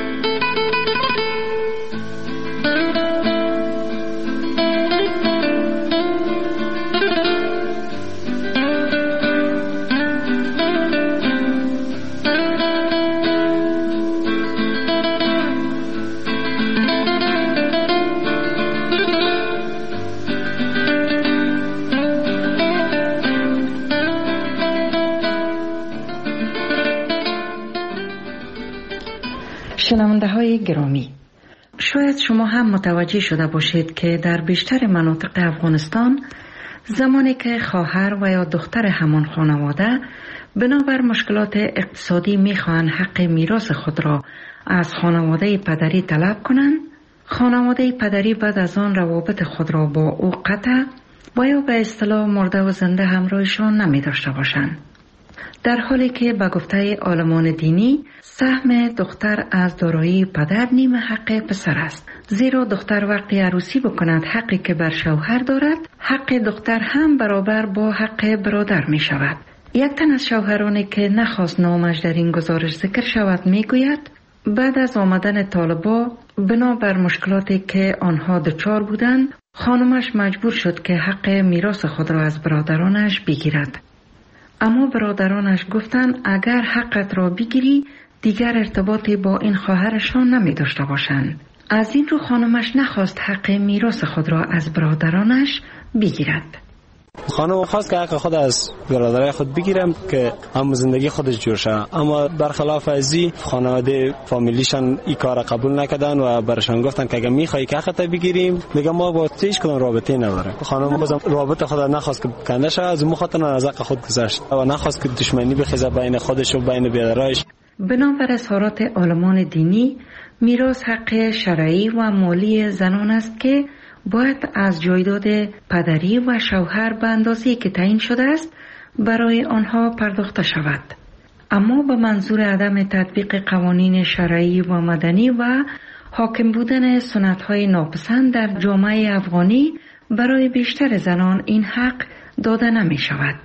شنونده های گرامی، شاید شما هم متوجه شده باشید که در بیشتر مناطق افغانستان زمانی که خواهر و یا دختر همان خانواده بنابر مشکلات اقتصادی میخواهند حق میراث خود را از خانواده پدری طلب کنند، خانواده پدری بعد از آن روابط خود را با او قطع و یا به اصطلاح مرده و زنده همراهشان نمی داشته باشند. در حالی که به گفته عالمان دینی سهم دختر از دارایی پدر نیم حق پسر است، زیرا دختر وقتی عروسی بکند حقی که بر شوهر دارد، حق دختر هم برابر با حق برادر می شود. یک تن از شوهرانی که نخواست نامش در این گزارش ذکر شود می گوید بعد از آمدن طالبا بنابر مشکلاتی که آنها دچار بودند، خانمش مجبور شد که حق میراث خود را از برادرانش بگیرد. اما برادرانش گفتند اگر حقت را بگیری دیگر ارتباطی با این خواهرشان نمی داشته باشند. از این رو خانمش نخواست حق میراث خود را از برادرانش بگیرد. خانم خواست که حق خود از برادرای خود بگیرم که هم زندگی خودش جور شه، اما برخلاف ازی خانواده فامیلیشان این کار قبول نکردن و برشان گفتن که اگه میخوای که حقت بگیریم دیگه ما با هیچ کدوم رابطه نداره. خانم بازم رابطه خود نخواست که کنده شه، از اون خاطر از حق خود گذشت و نخواست که دشمنی بخیزه بین خودش و بین برادرایش. بنابر اظهارات عالمان دینی، میراث حق شرعی و مالی زنان است که باید از جایداد پدری و شوهر به اندازه‌ای که تعیین شده است برای آنها پرداخته شود، اما به منظور عدم تطبیق قوانین شرعی و مدنی و حاکم بودن سنت‌های ناپسند در جامعه افغانی برای بیشتر زنان این حق داده نمی شود.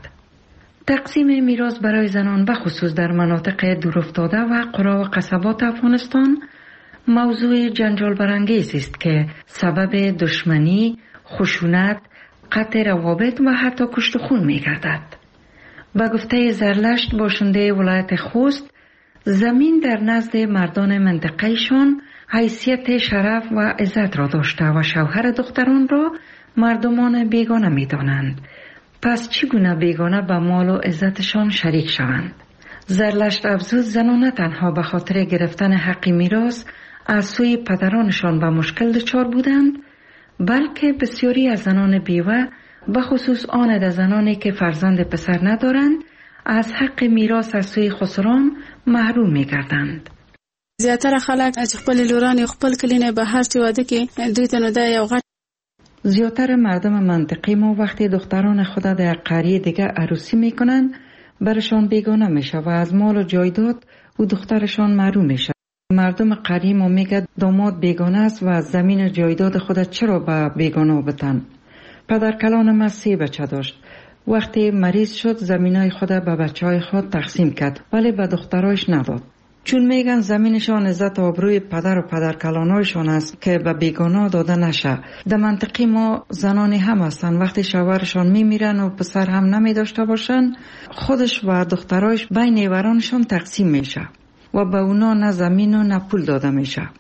تقسیم میراث برای زنان به خصوص در مناطق دورافتاده و قرى و قصبات افغانستان موضوع جنجال برانگیز است که سبب دشمنی، خشونت، قطع روابط و حتی کشت و خون می گردد. به گفته زرلشت باشنده ولایت خوست، زمین در نزد مردان منطقهشان حیثیت شرف و عزت را داشته و شوهر دختران را مردمان بیگانه می دانند. پس چگونه بیگانه به مال و عزتشان شریک شوند؟ زرلشت افزود زنان نه تنها به خاطر گرفتن حق میراث از سوی پدرانشان به مشکل دچار بودند، بلکه بسیاری از زنان بیوه به خصوص آن از زنانی که فرزند پسر ندارند از حق میراث از سوی خسران محروم می‌گردند. زیاتره خلک از خپل لوران خپل کلینه به هر چی واده کې دوی ته نه دا یو غټ. زیاتر مردم منطقی ما وقتی دختران خود در قریه دیگه عروسی میکنن برشان بیگانه میشه و از مال و جایداد و دخترشان محروم میشه. مردم قریه ما میگه داماد بیگانه است و از زمین و جایداد خود چرا به بیگانه بتن. پدر کلان ما 3 بچه داشت. وقتی مریض شد زمینای خود به بچه های خود تقسیم کرد ولی به دخترایش نداد. چون میگن زمینشان عزت و آبروی پدر و پدرکلانایشان است که به بیگانه داده نشه. در منطقه ما زنانی هم هستن وقتی شوهرشان میمیرن و پسر هم نمی داشته باشن خودش و دخترایش بین نیورانشان تقسیم میشه و به اونا نه زمین و نه پول داده میشه.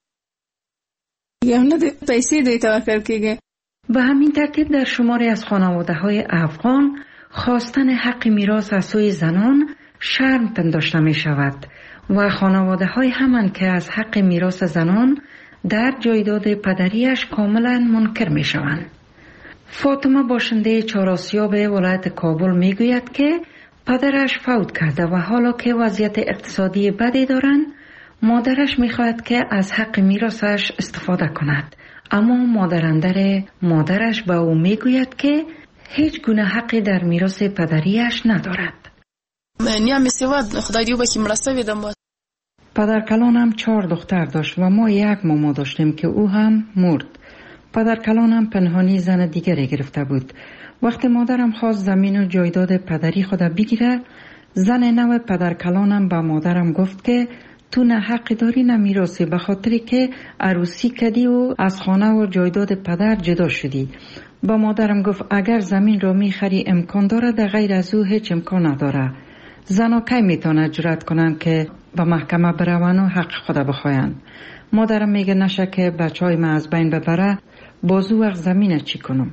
یا نه پیسې دوی ته ورکړل کیږي. به همین ترتیب در شماری از خانواده های افغان خواستن حق میراث از سوی زنان شرم پنداشته می شود و خانواده های همان که از حق میراث زنان در جایداد پدریش کاملا منکر می شوند. فاطمه باشنده چهارآسیاب ولایت کابل می گوید که پدرش فوت کرده و حالا که وضعیت اقتصادی بدی دارند مادرش می خواهد که از حق میراثش استفاده کند، اما مادرش به او می گوید که هیچ گونه حقی در میراث پدریش ندارد. پدرکلانم 4 دختر داشت و ما 1 ماما داشتیم که او هم مرد. پدرکلانم پنهانی زن دیگری گرفته بود. وقتی مادرم خواست زمین و جایداد پدری خود بگیره، زن نو پدرکلانم به مادرم گفت که تو نه حق داری نه میراثی، به خاطری که عروسی کردی و از خانه و جایداد پدر جدا شدی. با مادرم گفت اگر زمین رو میخری امکان داره، در غیر از او هیچ امکان نداره. زنا کی میتونه جرأت کنن که به محکمه برون و حق خود بخواین؟ مادرم میگه نشه که بچهای من از بین ببره، بازو وقت زمینه چی کنم؟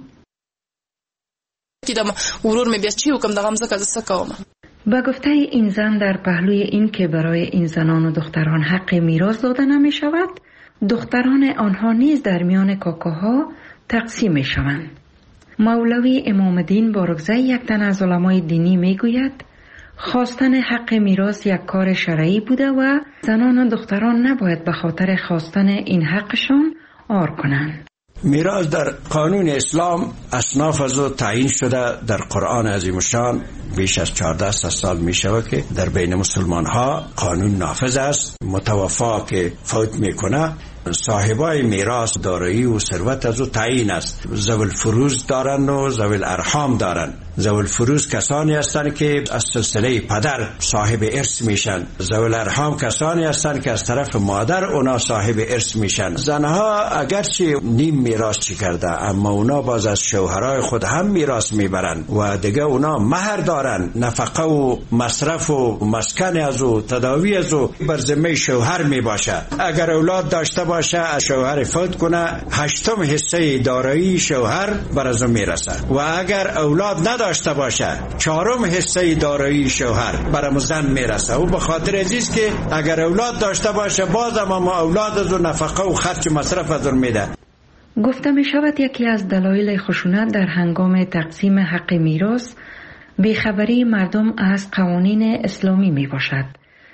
به گفته این زن در پهلوی این که برای این زنان و دختران حق میراث داده نمی شود، دختران آنها نیز در میان کاکاها تقسیم می شوند. مولوی امام الدین بارگزی یک تن از علمای دینی می گوید خواستن حق میراث یک کار شرعی بوده و زنان و دختران نباید به خاطر خواستن این حقشان آر کنند. میراث در قانون اسلام اصناف از او تعیین شده. در قرآن عظیم الشان بیش از 14 سال می شود که در بین مسلمان ها قانون نافذ است. متوفا که فوت میکنه صاحبای میراث دارایی و ثروت از او تعیین است. ذوی الفروض دارن و ذوی الارحام دارن. ذوی الفروض کسانی هستند که از سلسله پدر صاحب ارث میشن. ذوی الارحام کسانی هستند که از طرف مادر اونا صاحب ارث میشن. زنها اگرچه نیم میراث چی کرده اما اونا باز از شوهرای خود هم میراث میبرن و دیگه اونا مهر دارن. نفقه و مصرف و مسکن از او تداوی از او بر ذمه شوهر میباشه. اگر اولاد داشته باشه از شوهر فوت کنه 8 حصه دارایی شوهر بر از اون میرسه و اگر اولاد داشته باشه 4 حصه دارایی شوهر برام زن میرسه و به خاطر عزیز که اگر اولاد داشته باشه باز اما اولاد از نفقه و خرج مصرف از اون میده. گفته می شود یکی از دلایل خشونت در هنگام تقسیم حق میراث بیخبری مردم از قوانین اسلامی می باشد.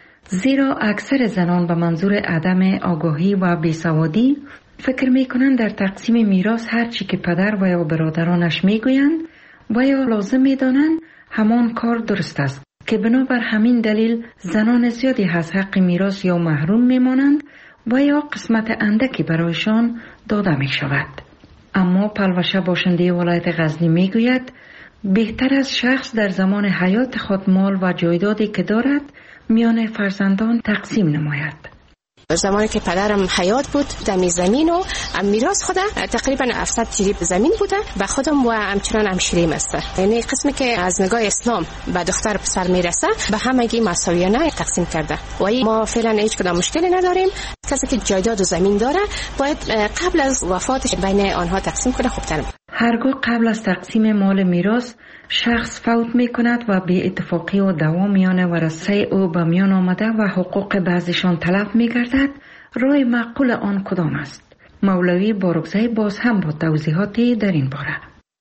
زیرا اکثر زنان به منظور عدم آگاهی و بیسوادی فکر می کنند در تقسیم میراث هر چی که پدر و یا برادرانش می گویند و یا لازم می دانند همان کار درست است که بنابر همین دلیل زنان زیادی از حق میراث یا محروم می مانند و یا قسمت اندکی برایشان داده می شود. اما پلوشه باشنده ولایت غزنی می گوید بهتر از شخص در زمان حیات خود مال و جایدادی که دارد میان فرزندان تقسیم نماید. زمانی که پدرم حیات بود دمی زمین و میراث خود تقریبا 700 تریب زمین بوده و خودم و همچنان همشیریم است. یعنی قسمی که از نگاه اسلام به دختر پسر میرسه به همگی مساویانه تقسیم کرده و ما فعلا هیچ کدام مشکلی نداریم. کسی که جایداد و زمین داره باید قبل از وفاتش بین آنها تقسیم کنه. خوبتر هرگاه قبل از تقسیم مال میراث شخص فوت می کند و بی اتفاقی و دوام میان ورثه او به میان آمده و حقوق بعضیشان تلف می گردد، راه معقول آن کدام است؟ مولوی بارکزی باز هم با توضیحاتی در این باره.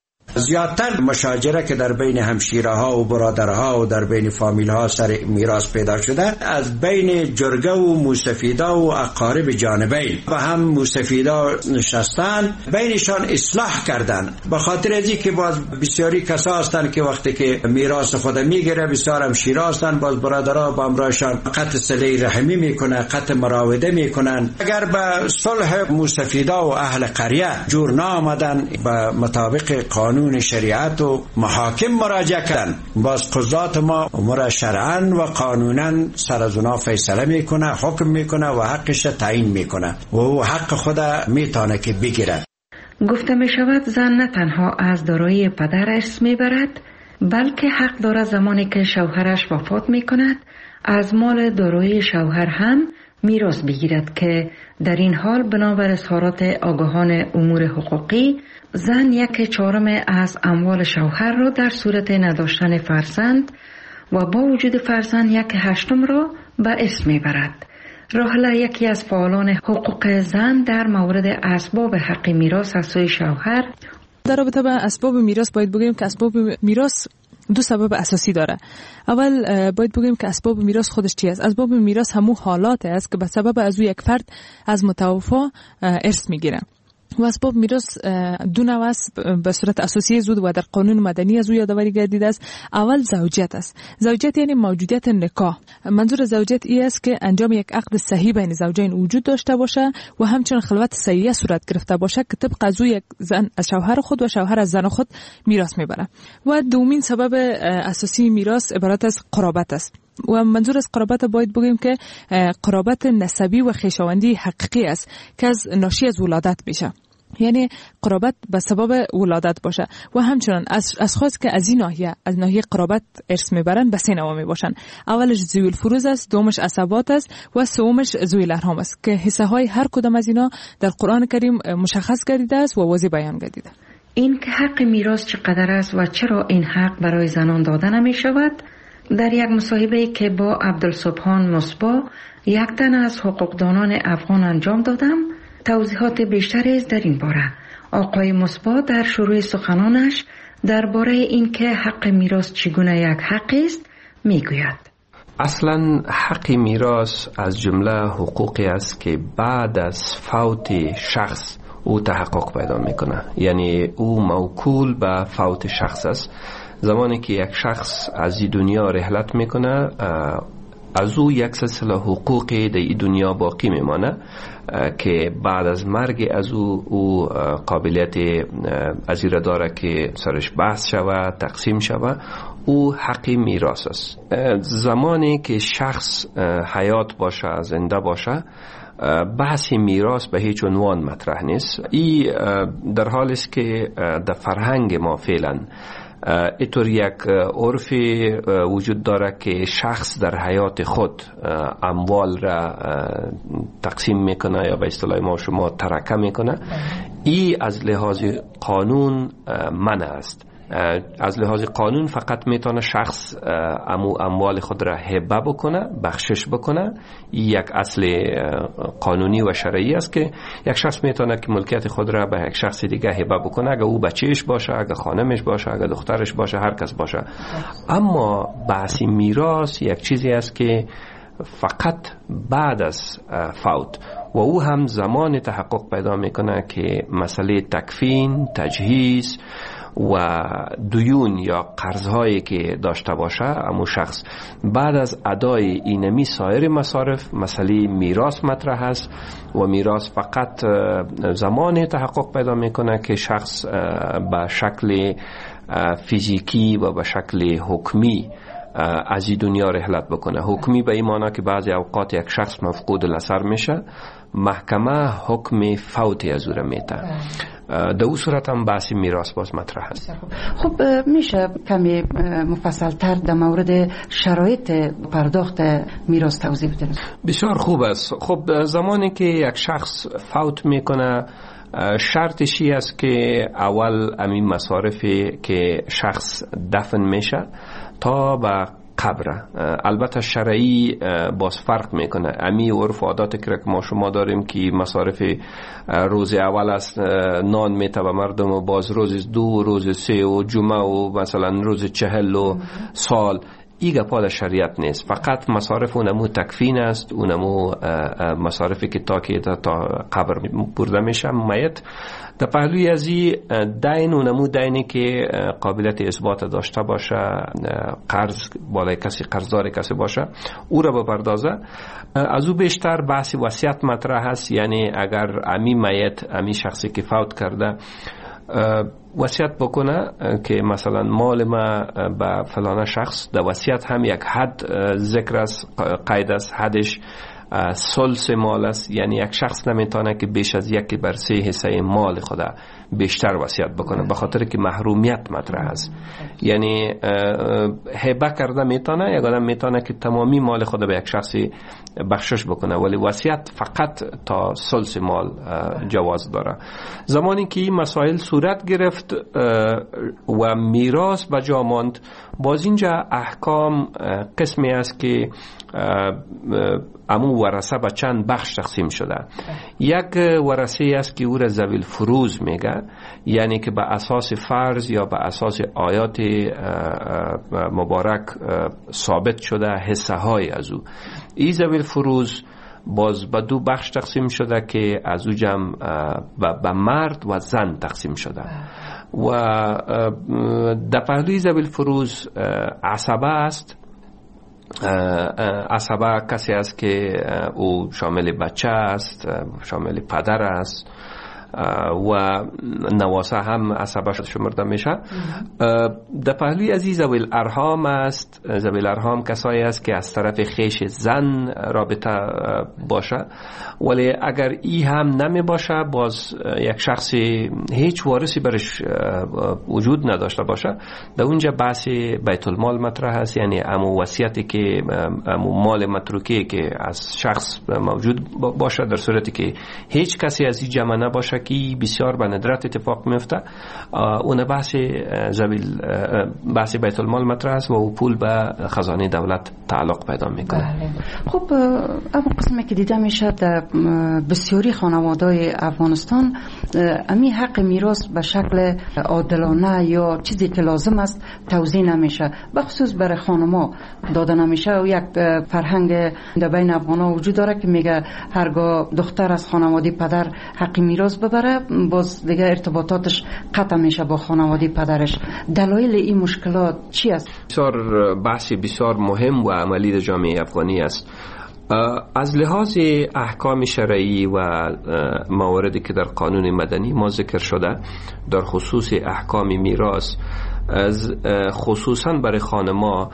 زیادتر مشاجره که در بین همشیره ها و برادرها و در بین فامیل ها سر میراث پیدا شده از بین جرگه و موسفیدا و اقارب جانبین و هم موسفیدا نشستن بینشان اصلاح کردن. به خاطر ازی که باز بسیاری کسا هستن که وقتی که میراث خود میگیره بسیار همشیره هستن باز برادرها با امرایشان قطع صله رحمی میکنه، قطع مراوده میکنن. اگر به صلح موسفیدا و اهل قریه جور نامدن به مطابق قانون شریعت و محاکم مراجعه کردن باز قضات ما امور شرعاً و قانوناً سر از اونا فیصله میکنه، حکم میکنه و حقش تعیین میکنه و او حق خود میتونه که بگیره. گفته می شود زن نه تنها از دارایی پدر ارث میبرد بلکه حق دارد زمانی که شوهرش وفات میکند از مال دارایی شوهر هم میراث بگیرد که در این حال بنابر اظهارات آگاهان امور حقوقی زن 1/4 از اموال شوهر را در صورت نداشتن فرزند و با وجود فرزند 1/8 را به ارث میبرد. راحله یکی از فعالان حقوق زن در مورد اسباب حق میراث از سوی شوهر در رابطه با اسباب میراث باید بگیم که اسباب میراث 2 سبب اساسی داره. اول باید بگیم که اسباب میراث خودش چی است؟ اسباب میراث همون حالات است که به سبب از یک فرد از متوفا ارث میگیره. و اسباب میراث 2 نوع است به صورت اساسی زود و در قانون مدنی از او یادآوری گردیده است. اول زوجیت است. زوجیت یعنی موجودیت نکاح. منظور زوجیت این است که انجام یک عقد صحیح بین زوجین وجود داشته باشه و همچنین خلوت صحیحه صورت گرفته باشه که طبق از یک زن از شوهر خود و شوهر از زن خود میراث میبره. و دومین سبب اساسی میراث عبارت از قرابت است. و منظور از قرابت باید بگیم که قرابت نسبی و خویشاوندی حقیقی است که از ناشی از ولادت میشه. یعنی قرابت به سبب ولادت باشه و همچنان از خاص که از این ناحیه از ناحیه قرابت ارث میبرن به 3 نوع میباشن. اولش ذوی الفروض است، دومش عصبات است و سومش ذوی الارحام است که حصه های هر کدام از اینا در قرآن کریم مشخص گردیده است و واضح بیان گردیده. این که حق میراث چقدر است و چرا این حق برای زنان داده نمی شود در یک مصاحبه که با عبدالسبحان مصباح یک تن از حقوقدانان افغان انجام دادم توضیحات بیشتری در این باره. آقای مصباح در شروع سخنانش درباره این که حق میراث چگونه یک حق است میگوید. اصلا حق میراث از جمله حقوقی است که بعد از فوت شخص او تحقق پیدا میکنه. یعنی او موکول به فوت شخص است. زمانی که یک شخص از این دنیا رحلت میکنه، از او یک سلسله حقوقی در این دنیا باقی میمانه که بعد از مرگ از او قابلیت از این داره که سرش بحث شود، تقسیم شود. او حق میراث است. زمانی که شخص حیات باشه، زنده باشه، بحث میراث به هیچ عنوان مطرح نیست. این در حالی است که در فرهنگ ما فعلا اینطور یک عرف وجود داره که شخص در حیات خود اموال را تقسیم میکنه یا به اصطلاح ما شما ترکه میکنه. این از لحاظ قانون منع است. از لحاظ قانون فقط میتونه شخص اموال خود را هبه بکنه، بخشش بکنه. یک اصل قانونی و شرعی است که یک شخص میتونه که ملکیت خود را به یک شخص دیگه هبه بکنه، اگه او بچهش باشه، اگه خانمش باشه، اگه دخترش باشه، هر کس باشه. اما بحث میراث یک چیزی است که فقط بعد از فوت و او هم زمان تحقق پیدا میکنه که مسئله تکفین، تجهیز و دیون یا قرضهایی که داشته باشه اما شخص بعد از ادای اینمی سایر مصارف مسئله میراث مطرح است و میراث فقط زمان تحقق پیدا میکنه که شخص به شکل فیزیکی و به شکل حکمی از این دنیا رحلت بکنه. حکمی به این معنی که بعضی اوقات یک شخص مفقود الاثر میشه، محکمه حکم فوت از او را میده. در او صورت هم بحث میراث باز مطرح است. خب میشه کمی مفصل تر در مورد شرایط پرداخت میراث توضیح بدید؟ بسیار خوب است. خب زمانی که یک شخص فوت میکنه شرطش است که اول همین مصارفی که شخص دفن میشه تا به قبر، البته شرعی باز فرق میکنه. امی عرف عادات که ما شما داریم که مصارف روز اول است نان میته به مردم و باز روز دو، روز سه و جمعه و مثلا روز 40 و سال، ایگه پال شریعت نیست. فقط مصارف اونمو تکفین است، اونمو مصارفی که تا قبر برده میشه میت. در پهلوی ازی دین اونمو دینی که قابلیت اثبات داشته باشه، قرض بالای کسی، قرضدار کسی باشه، او را بپردازه. از او بیشتر بحث وصیت مطرح هست. یعنی اگر امی میت، امی شخصی که فوت کرده وصیت بکنه که مثلا مال ما به فلانه شخص، در وصیت هم یک حد ذکر است، قید است، حدش ثلث مال است. یعنی یک شخص نمیتونه که بیش از 1/3 حصه مال خود بیشتر وصیت بکنه، به خاطر که محرومیت مطرح است. یعنی هبه کرده میتونه، یک آدم میتونه که تمامی مال خود به یک شخصی بخشش بکنه، ولی وصیت فقط تا ثلث مال جواز داره. زمانی که این مسائل صورت گرفت و میراث به جا ماند، باز اینجا احکام قسمی است که امو ورثه به چند بخش تقسیم شده. یک ورثه است که او را ذوی الفروض میگه، یعنی که به اساس فرض یا به اساس آیات مبارک ثابت شده حصه های از او. این ذوی الفروض باز به دو بخش تقسیم شده که از او جمع به مرد و زن تقسیم شده. و در پهلوی ذوی الفروض عصبه است. عصبه کسی است که او شامل بچه است، شامل پدر است و نواسه هم عصبه شمرده میشه. در پهلوی از ذوی الارحام است. ذوی الارحام کسایی است که از طرف خیش زن رابطه باشه، ولی اگر ای هم نمی باشه، باز یک شخصی هیچ وارثی برش وجود نداشته باشه، در اونجا بحث بیت المال مطرح است. یعنی امو وصیتی که امو مال متروکی که از شخص موجود باشه، در صورتی که هیچ کسی از این جمع نباشه که بسیار به ندرت اتفاق میفته، اون بحث بیت المال مطرح است و او پول به خزانه دولت تعلق پیدا میکنه. خب اما قسمی که دیده میشه در بسیاری خانواده‌های افغانستان امی حق میراث به شکل عادلانه یا چیزی که لازم است توزیع نمیشه، به خصوص برای خانم‌ها داده نمیشه. و یک فرهنگ در بین افغان‌ها وجود داره که میگه هرگاه دختر از خانواده پدر حق میراث ببره باز دیگه ارتباطاتش قطع میشه با خانواده پدرش. دلایل این مشکلات چی است؟ بسیار بحثی بسیار مهم و عملی در جامعه افغانی است. از لحاظ احکام شرعی و مواردی که در قانون مدنی ما ذکر شده در خصوص احکام میراث، خصوصا برای خانما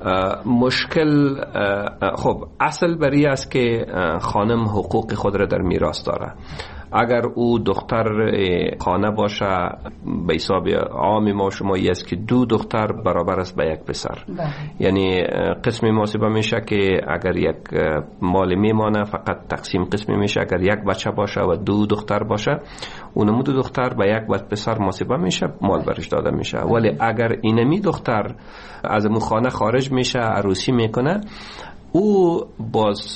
مشکل، خب اصل بری است که خانم حقوق خود را در میراث داره. اگر او دختر خانه باشه به حساب عام ما شمایی است که 2 دختر برابر است به 1 پسر. یعنی قسم محاسبه میشه که اگر یک مال میمانه فقط تقسیم قسمی میشه. اگر 1 بچه باشه و 2 دختر باشه اونمو 2 دختر به 1 پسر محاسبه میشه، مال برش داده میشه. ولی اگر اینمی دختر از اون خانه خارج میشه، عروسی میکنه، او باز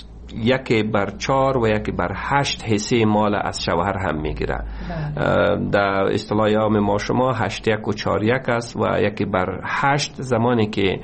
1/4 و 1/8 حصه مال از شوهر هم میگیره. در اصطلاح عام ما شما 8-1 و 4-1 است و 1/8 زمانی که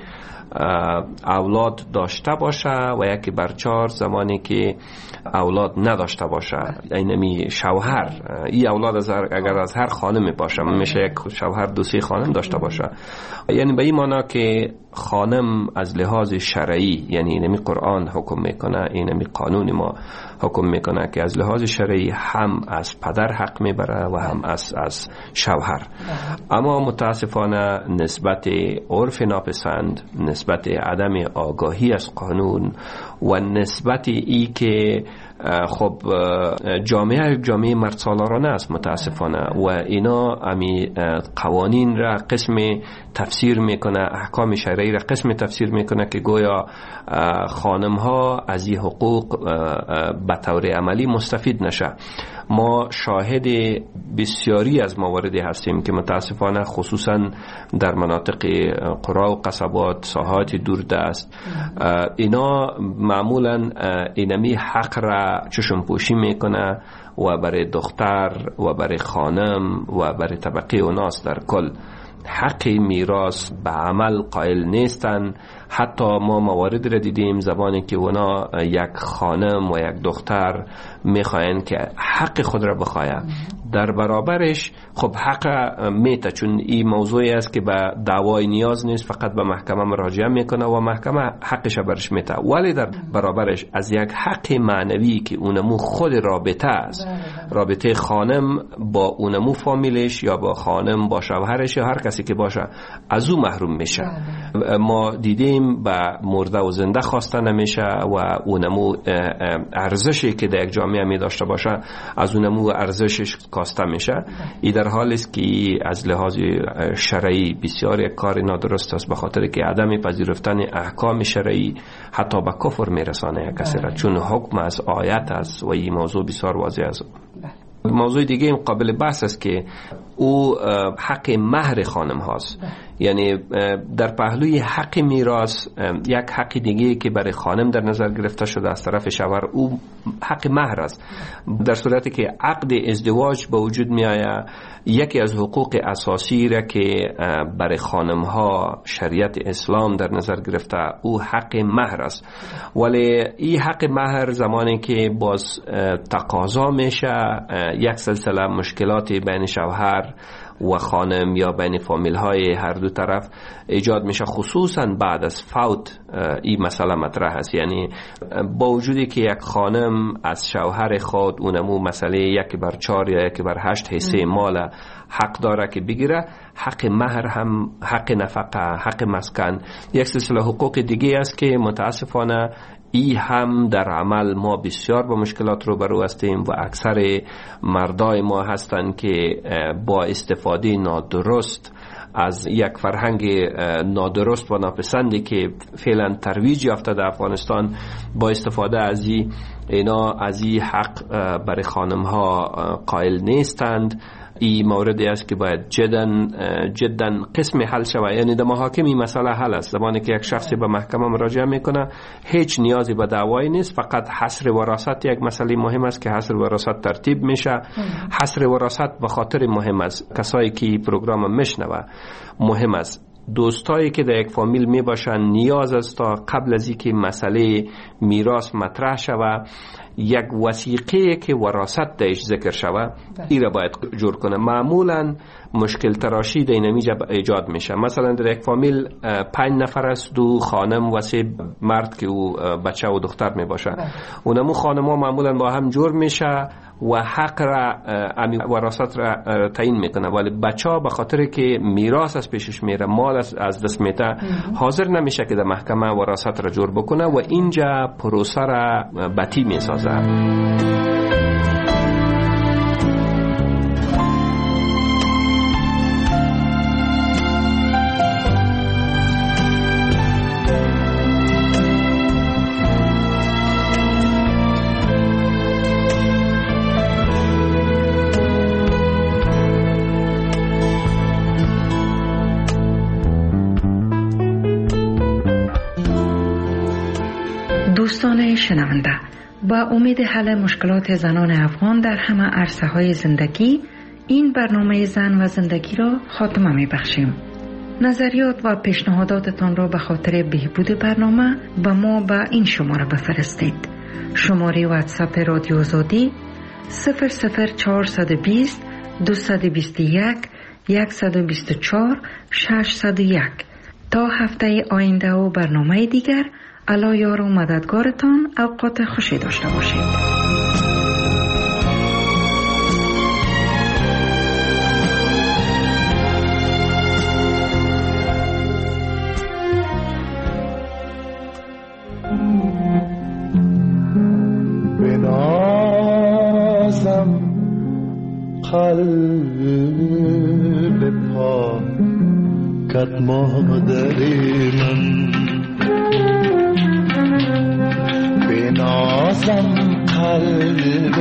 اولاد داشته باشه و 1/4 زمانی که اولاد نداشته باشه. اینمی شوهر این اولاد اگر از هر خانم باشه میشه یک شوهر 2-3 خانم داشته باشه. یعنی به این معنی که خانم از لحاظ شرعی، یعنی اینمی قرآن حکم میکنه، اینمی قانون ما حکم میکنه که از لحاظ شرعی هم از پدر حق میبره و هم از شوهر. اما متاسفانه نسبت عرف ناپسند، نسبت عدم آگاهی از قانون و نسبت ای که خب جامعه مرد سالارانه است متاسفانه و اینا امی قوانین را قسم تفسیر میکنه، احکام شرعی را قسم تفسیر میکنه که گویا خانم ها از این حقوق به طور عملی مستفید نشه. ما شاهد بسیاری از مواردی هستیم که متاسفانه خصوصا در مناطق قرا و قصبات، ساحات دوردست، اینا معمولا اینمی حق را چشم پوشی میکنه و برای دختر و برای خانم و برای طبقه اوناس در کل حق میراث به عمل قائل نیستن. حتی ما موارد را دیدیم زمانی که اونا یک خانم و یک دختر میخواین که حق خود را بخواید، در برابرش خب حق میته، چون این موضوعی است که به دعوای نیاز نیست، فقط به محکمه مراجعه میکنه و محکمه حقش برش میته. ولی در برابرش از یک حق معنوی که اونمو خود رابطه است، رابطه خانم با اونمو فامیلش یا با خانم با شوهرش یا هر کسی که باشه، از او محروم میشه. ما دیدیم به مرده و زنده خواسته نمیشه و اونمو ارزشی که در یک جامعه می داشته باشه از اونمو ارزشش کاسته میشه. این در حالی است که از لحاظ شرعی بسیار یک کار نادرست است، به خاطر که عدم پذیرفتن احکام شرعی حتی به کفر میرسانه یک کسی را، چون حکم از آیت است و این موضوع بسیار واضح است. موضوع دیگه این قابل بحث است که او حق مهر خانم هاست. یعنی در پهلوی حق میراث یک حق دیگه که برای خانم در نظر گرفته شده از طرف شوهر، او حق مهر است. در صورتی که عقد ازدواج به وجود می آید، یکی از حقوق اساسی را که برای خانم ها شریعت اسلام در نظر گرفته او حق مهر است. ولی این حق مهر زمانی که باز تقاضا میشه، یک سلسله مشکلات بین شوهر و خانم یا بین فامیل های هر دو طرف ایجاد میشه، خصوصا بعد از فوت این مسئله مطرح است. یعنی با وجودی که یک خانم از شوهر خود اونمو مسئله 1/4 یا 1/8 حصه مال حق داره که بگیره، حق مهر هم، حق نفقه، حق مسکن، یک سلسله حقوق دیگه است که متاسفانه ای هم در عمل ما بسیار با مشکلات رو برو هستیم و اکثر مردای ما هستند که با استفاده نادرست از یک فرهنگ نادرست و ناپسندی که فعلا ترویج یافته در افغانستان، با استفاده از اینا از این حق برای خانم ها قائل نیستند. این موردی است که باید جدا قسم حل شود. یعنی در محاکم این مسئله حل است. زمانی که یک شخصی به محکمه مراجعه میکنه هیچ نیازی به دعوایی نیست، فقط حصر وراثت یک مسئله مهم است که حصر وراثت ترتیب میشه. حصر وراثت به خاطر مهم است، کسایی که پروگرام میشنوه مهم است. دوستایی که در یک فامیل می باشن نیاز است تا قبل از اینکه مسئله میراث مطرح شود یک وثیقه که وراثت درش ذکر شود این را باید جور کنه. معمولا مشکل تراشی در اینجا ایجاد میشه. مثلا در یک فامیل 5 نفر است، 2 خانم و 3 مرد که او بچه و دختر می باشن. اونمو خانم ها معمولا با هم جور میشه و حق را وراثت را تعیین میکنه، ولی بچه ها به خاطر که میراث از پیشش میره، مال از دست میته، حاضر نمیشه که در محکمه وراثت را جور بکنه و اینجا پروسه را بطی میسازه. دوستان شنونده، با امید حل مشکلات زنان افغان در همه عرصه‌های زندگی، این برنامه زن و زندگی را خاتمه می‌بخشیم. نظریات و پیشنهاداتتان را به خاطر بهبود برنامه به ما به این شماره بفرستید. شماره واتساپ رادیو آزادی 00420 221 124 601. تا هفته آینده و برنامه دیگر، الله یار و مددگارتان. اوقات خوشی داشته باشید. بنازم قلب پاکت مادری من، بنازم قلب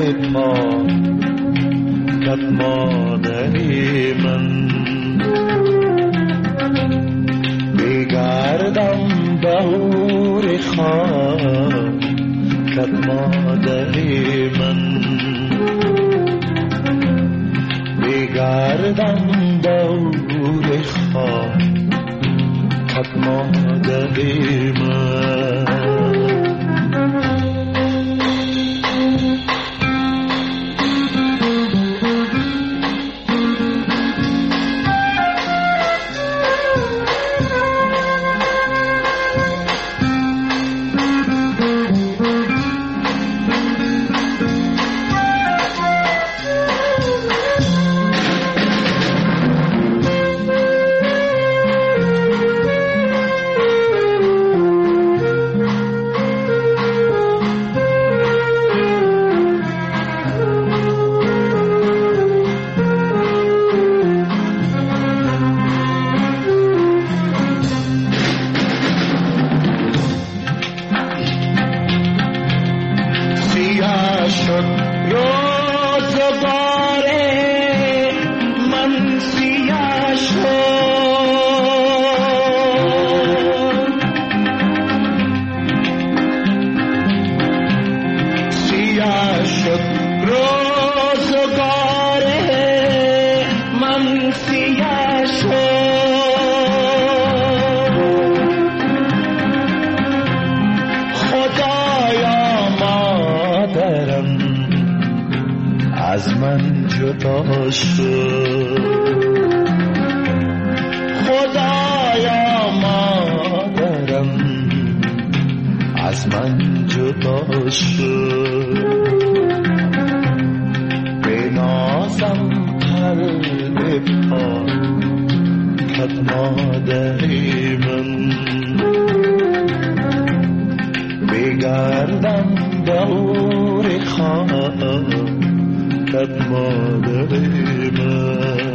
پاکت مادری من، بگردم دور خاکت مادری من، بگردم دور خاکت مادری من. از من جدا شد، خدایا مادرم از من جدا شد، بنازم قلب پاکت مادری من، بگردم دور خاکت مادری من.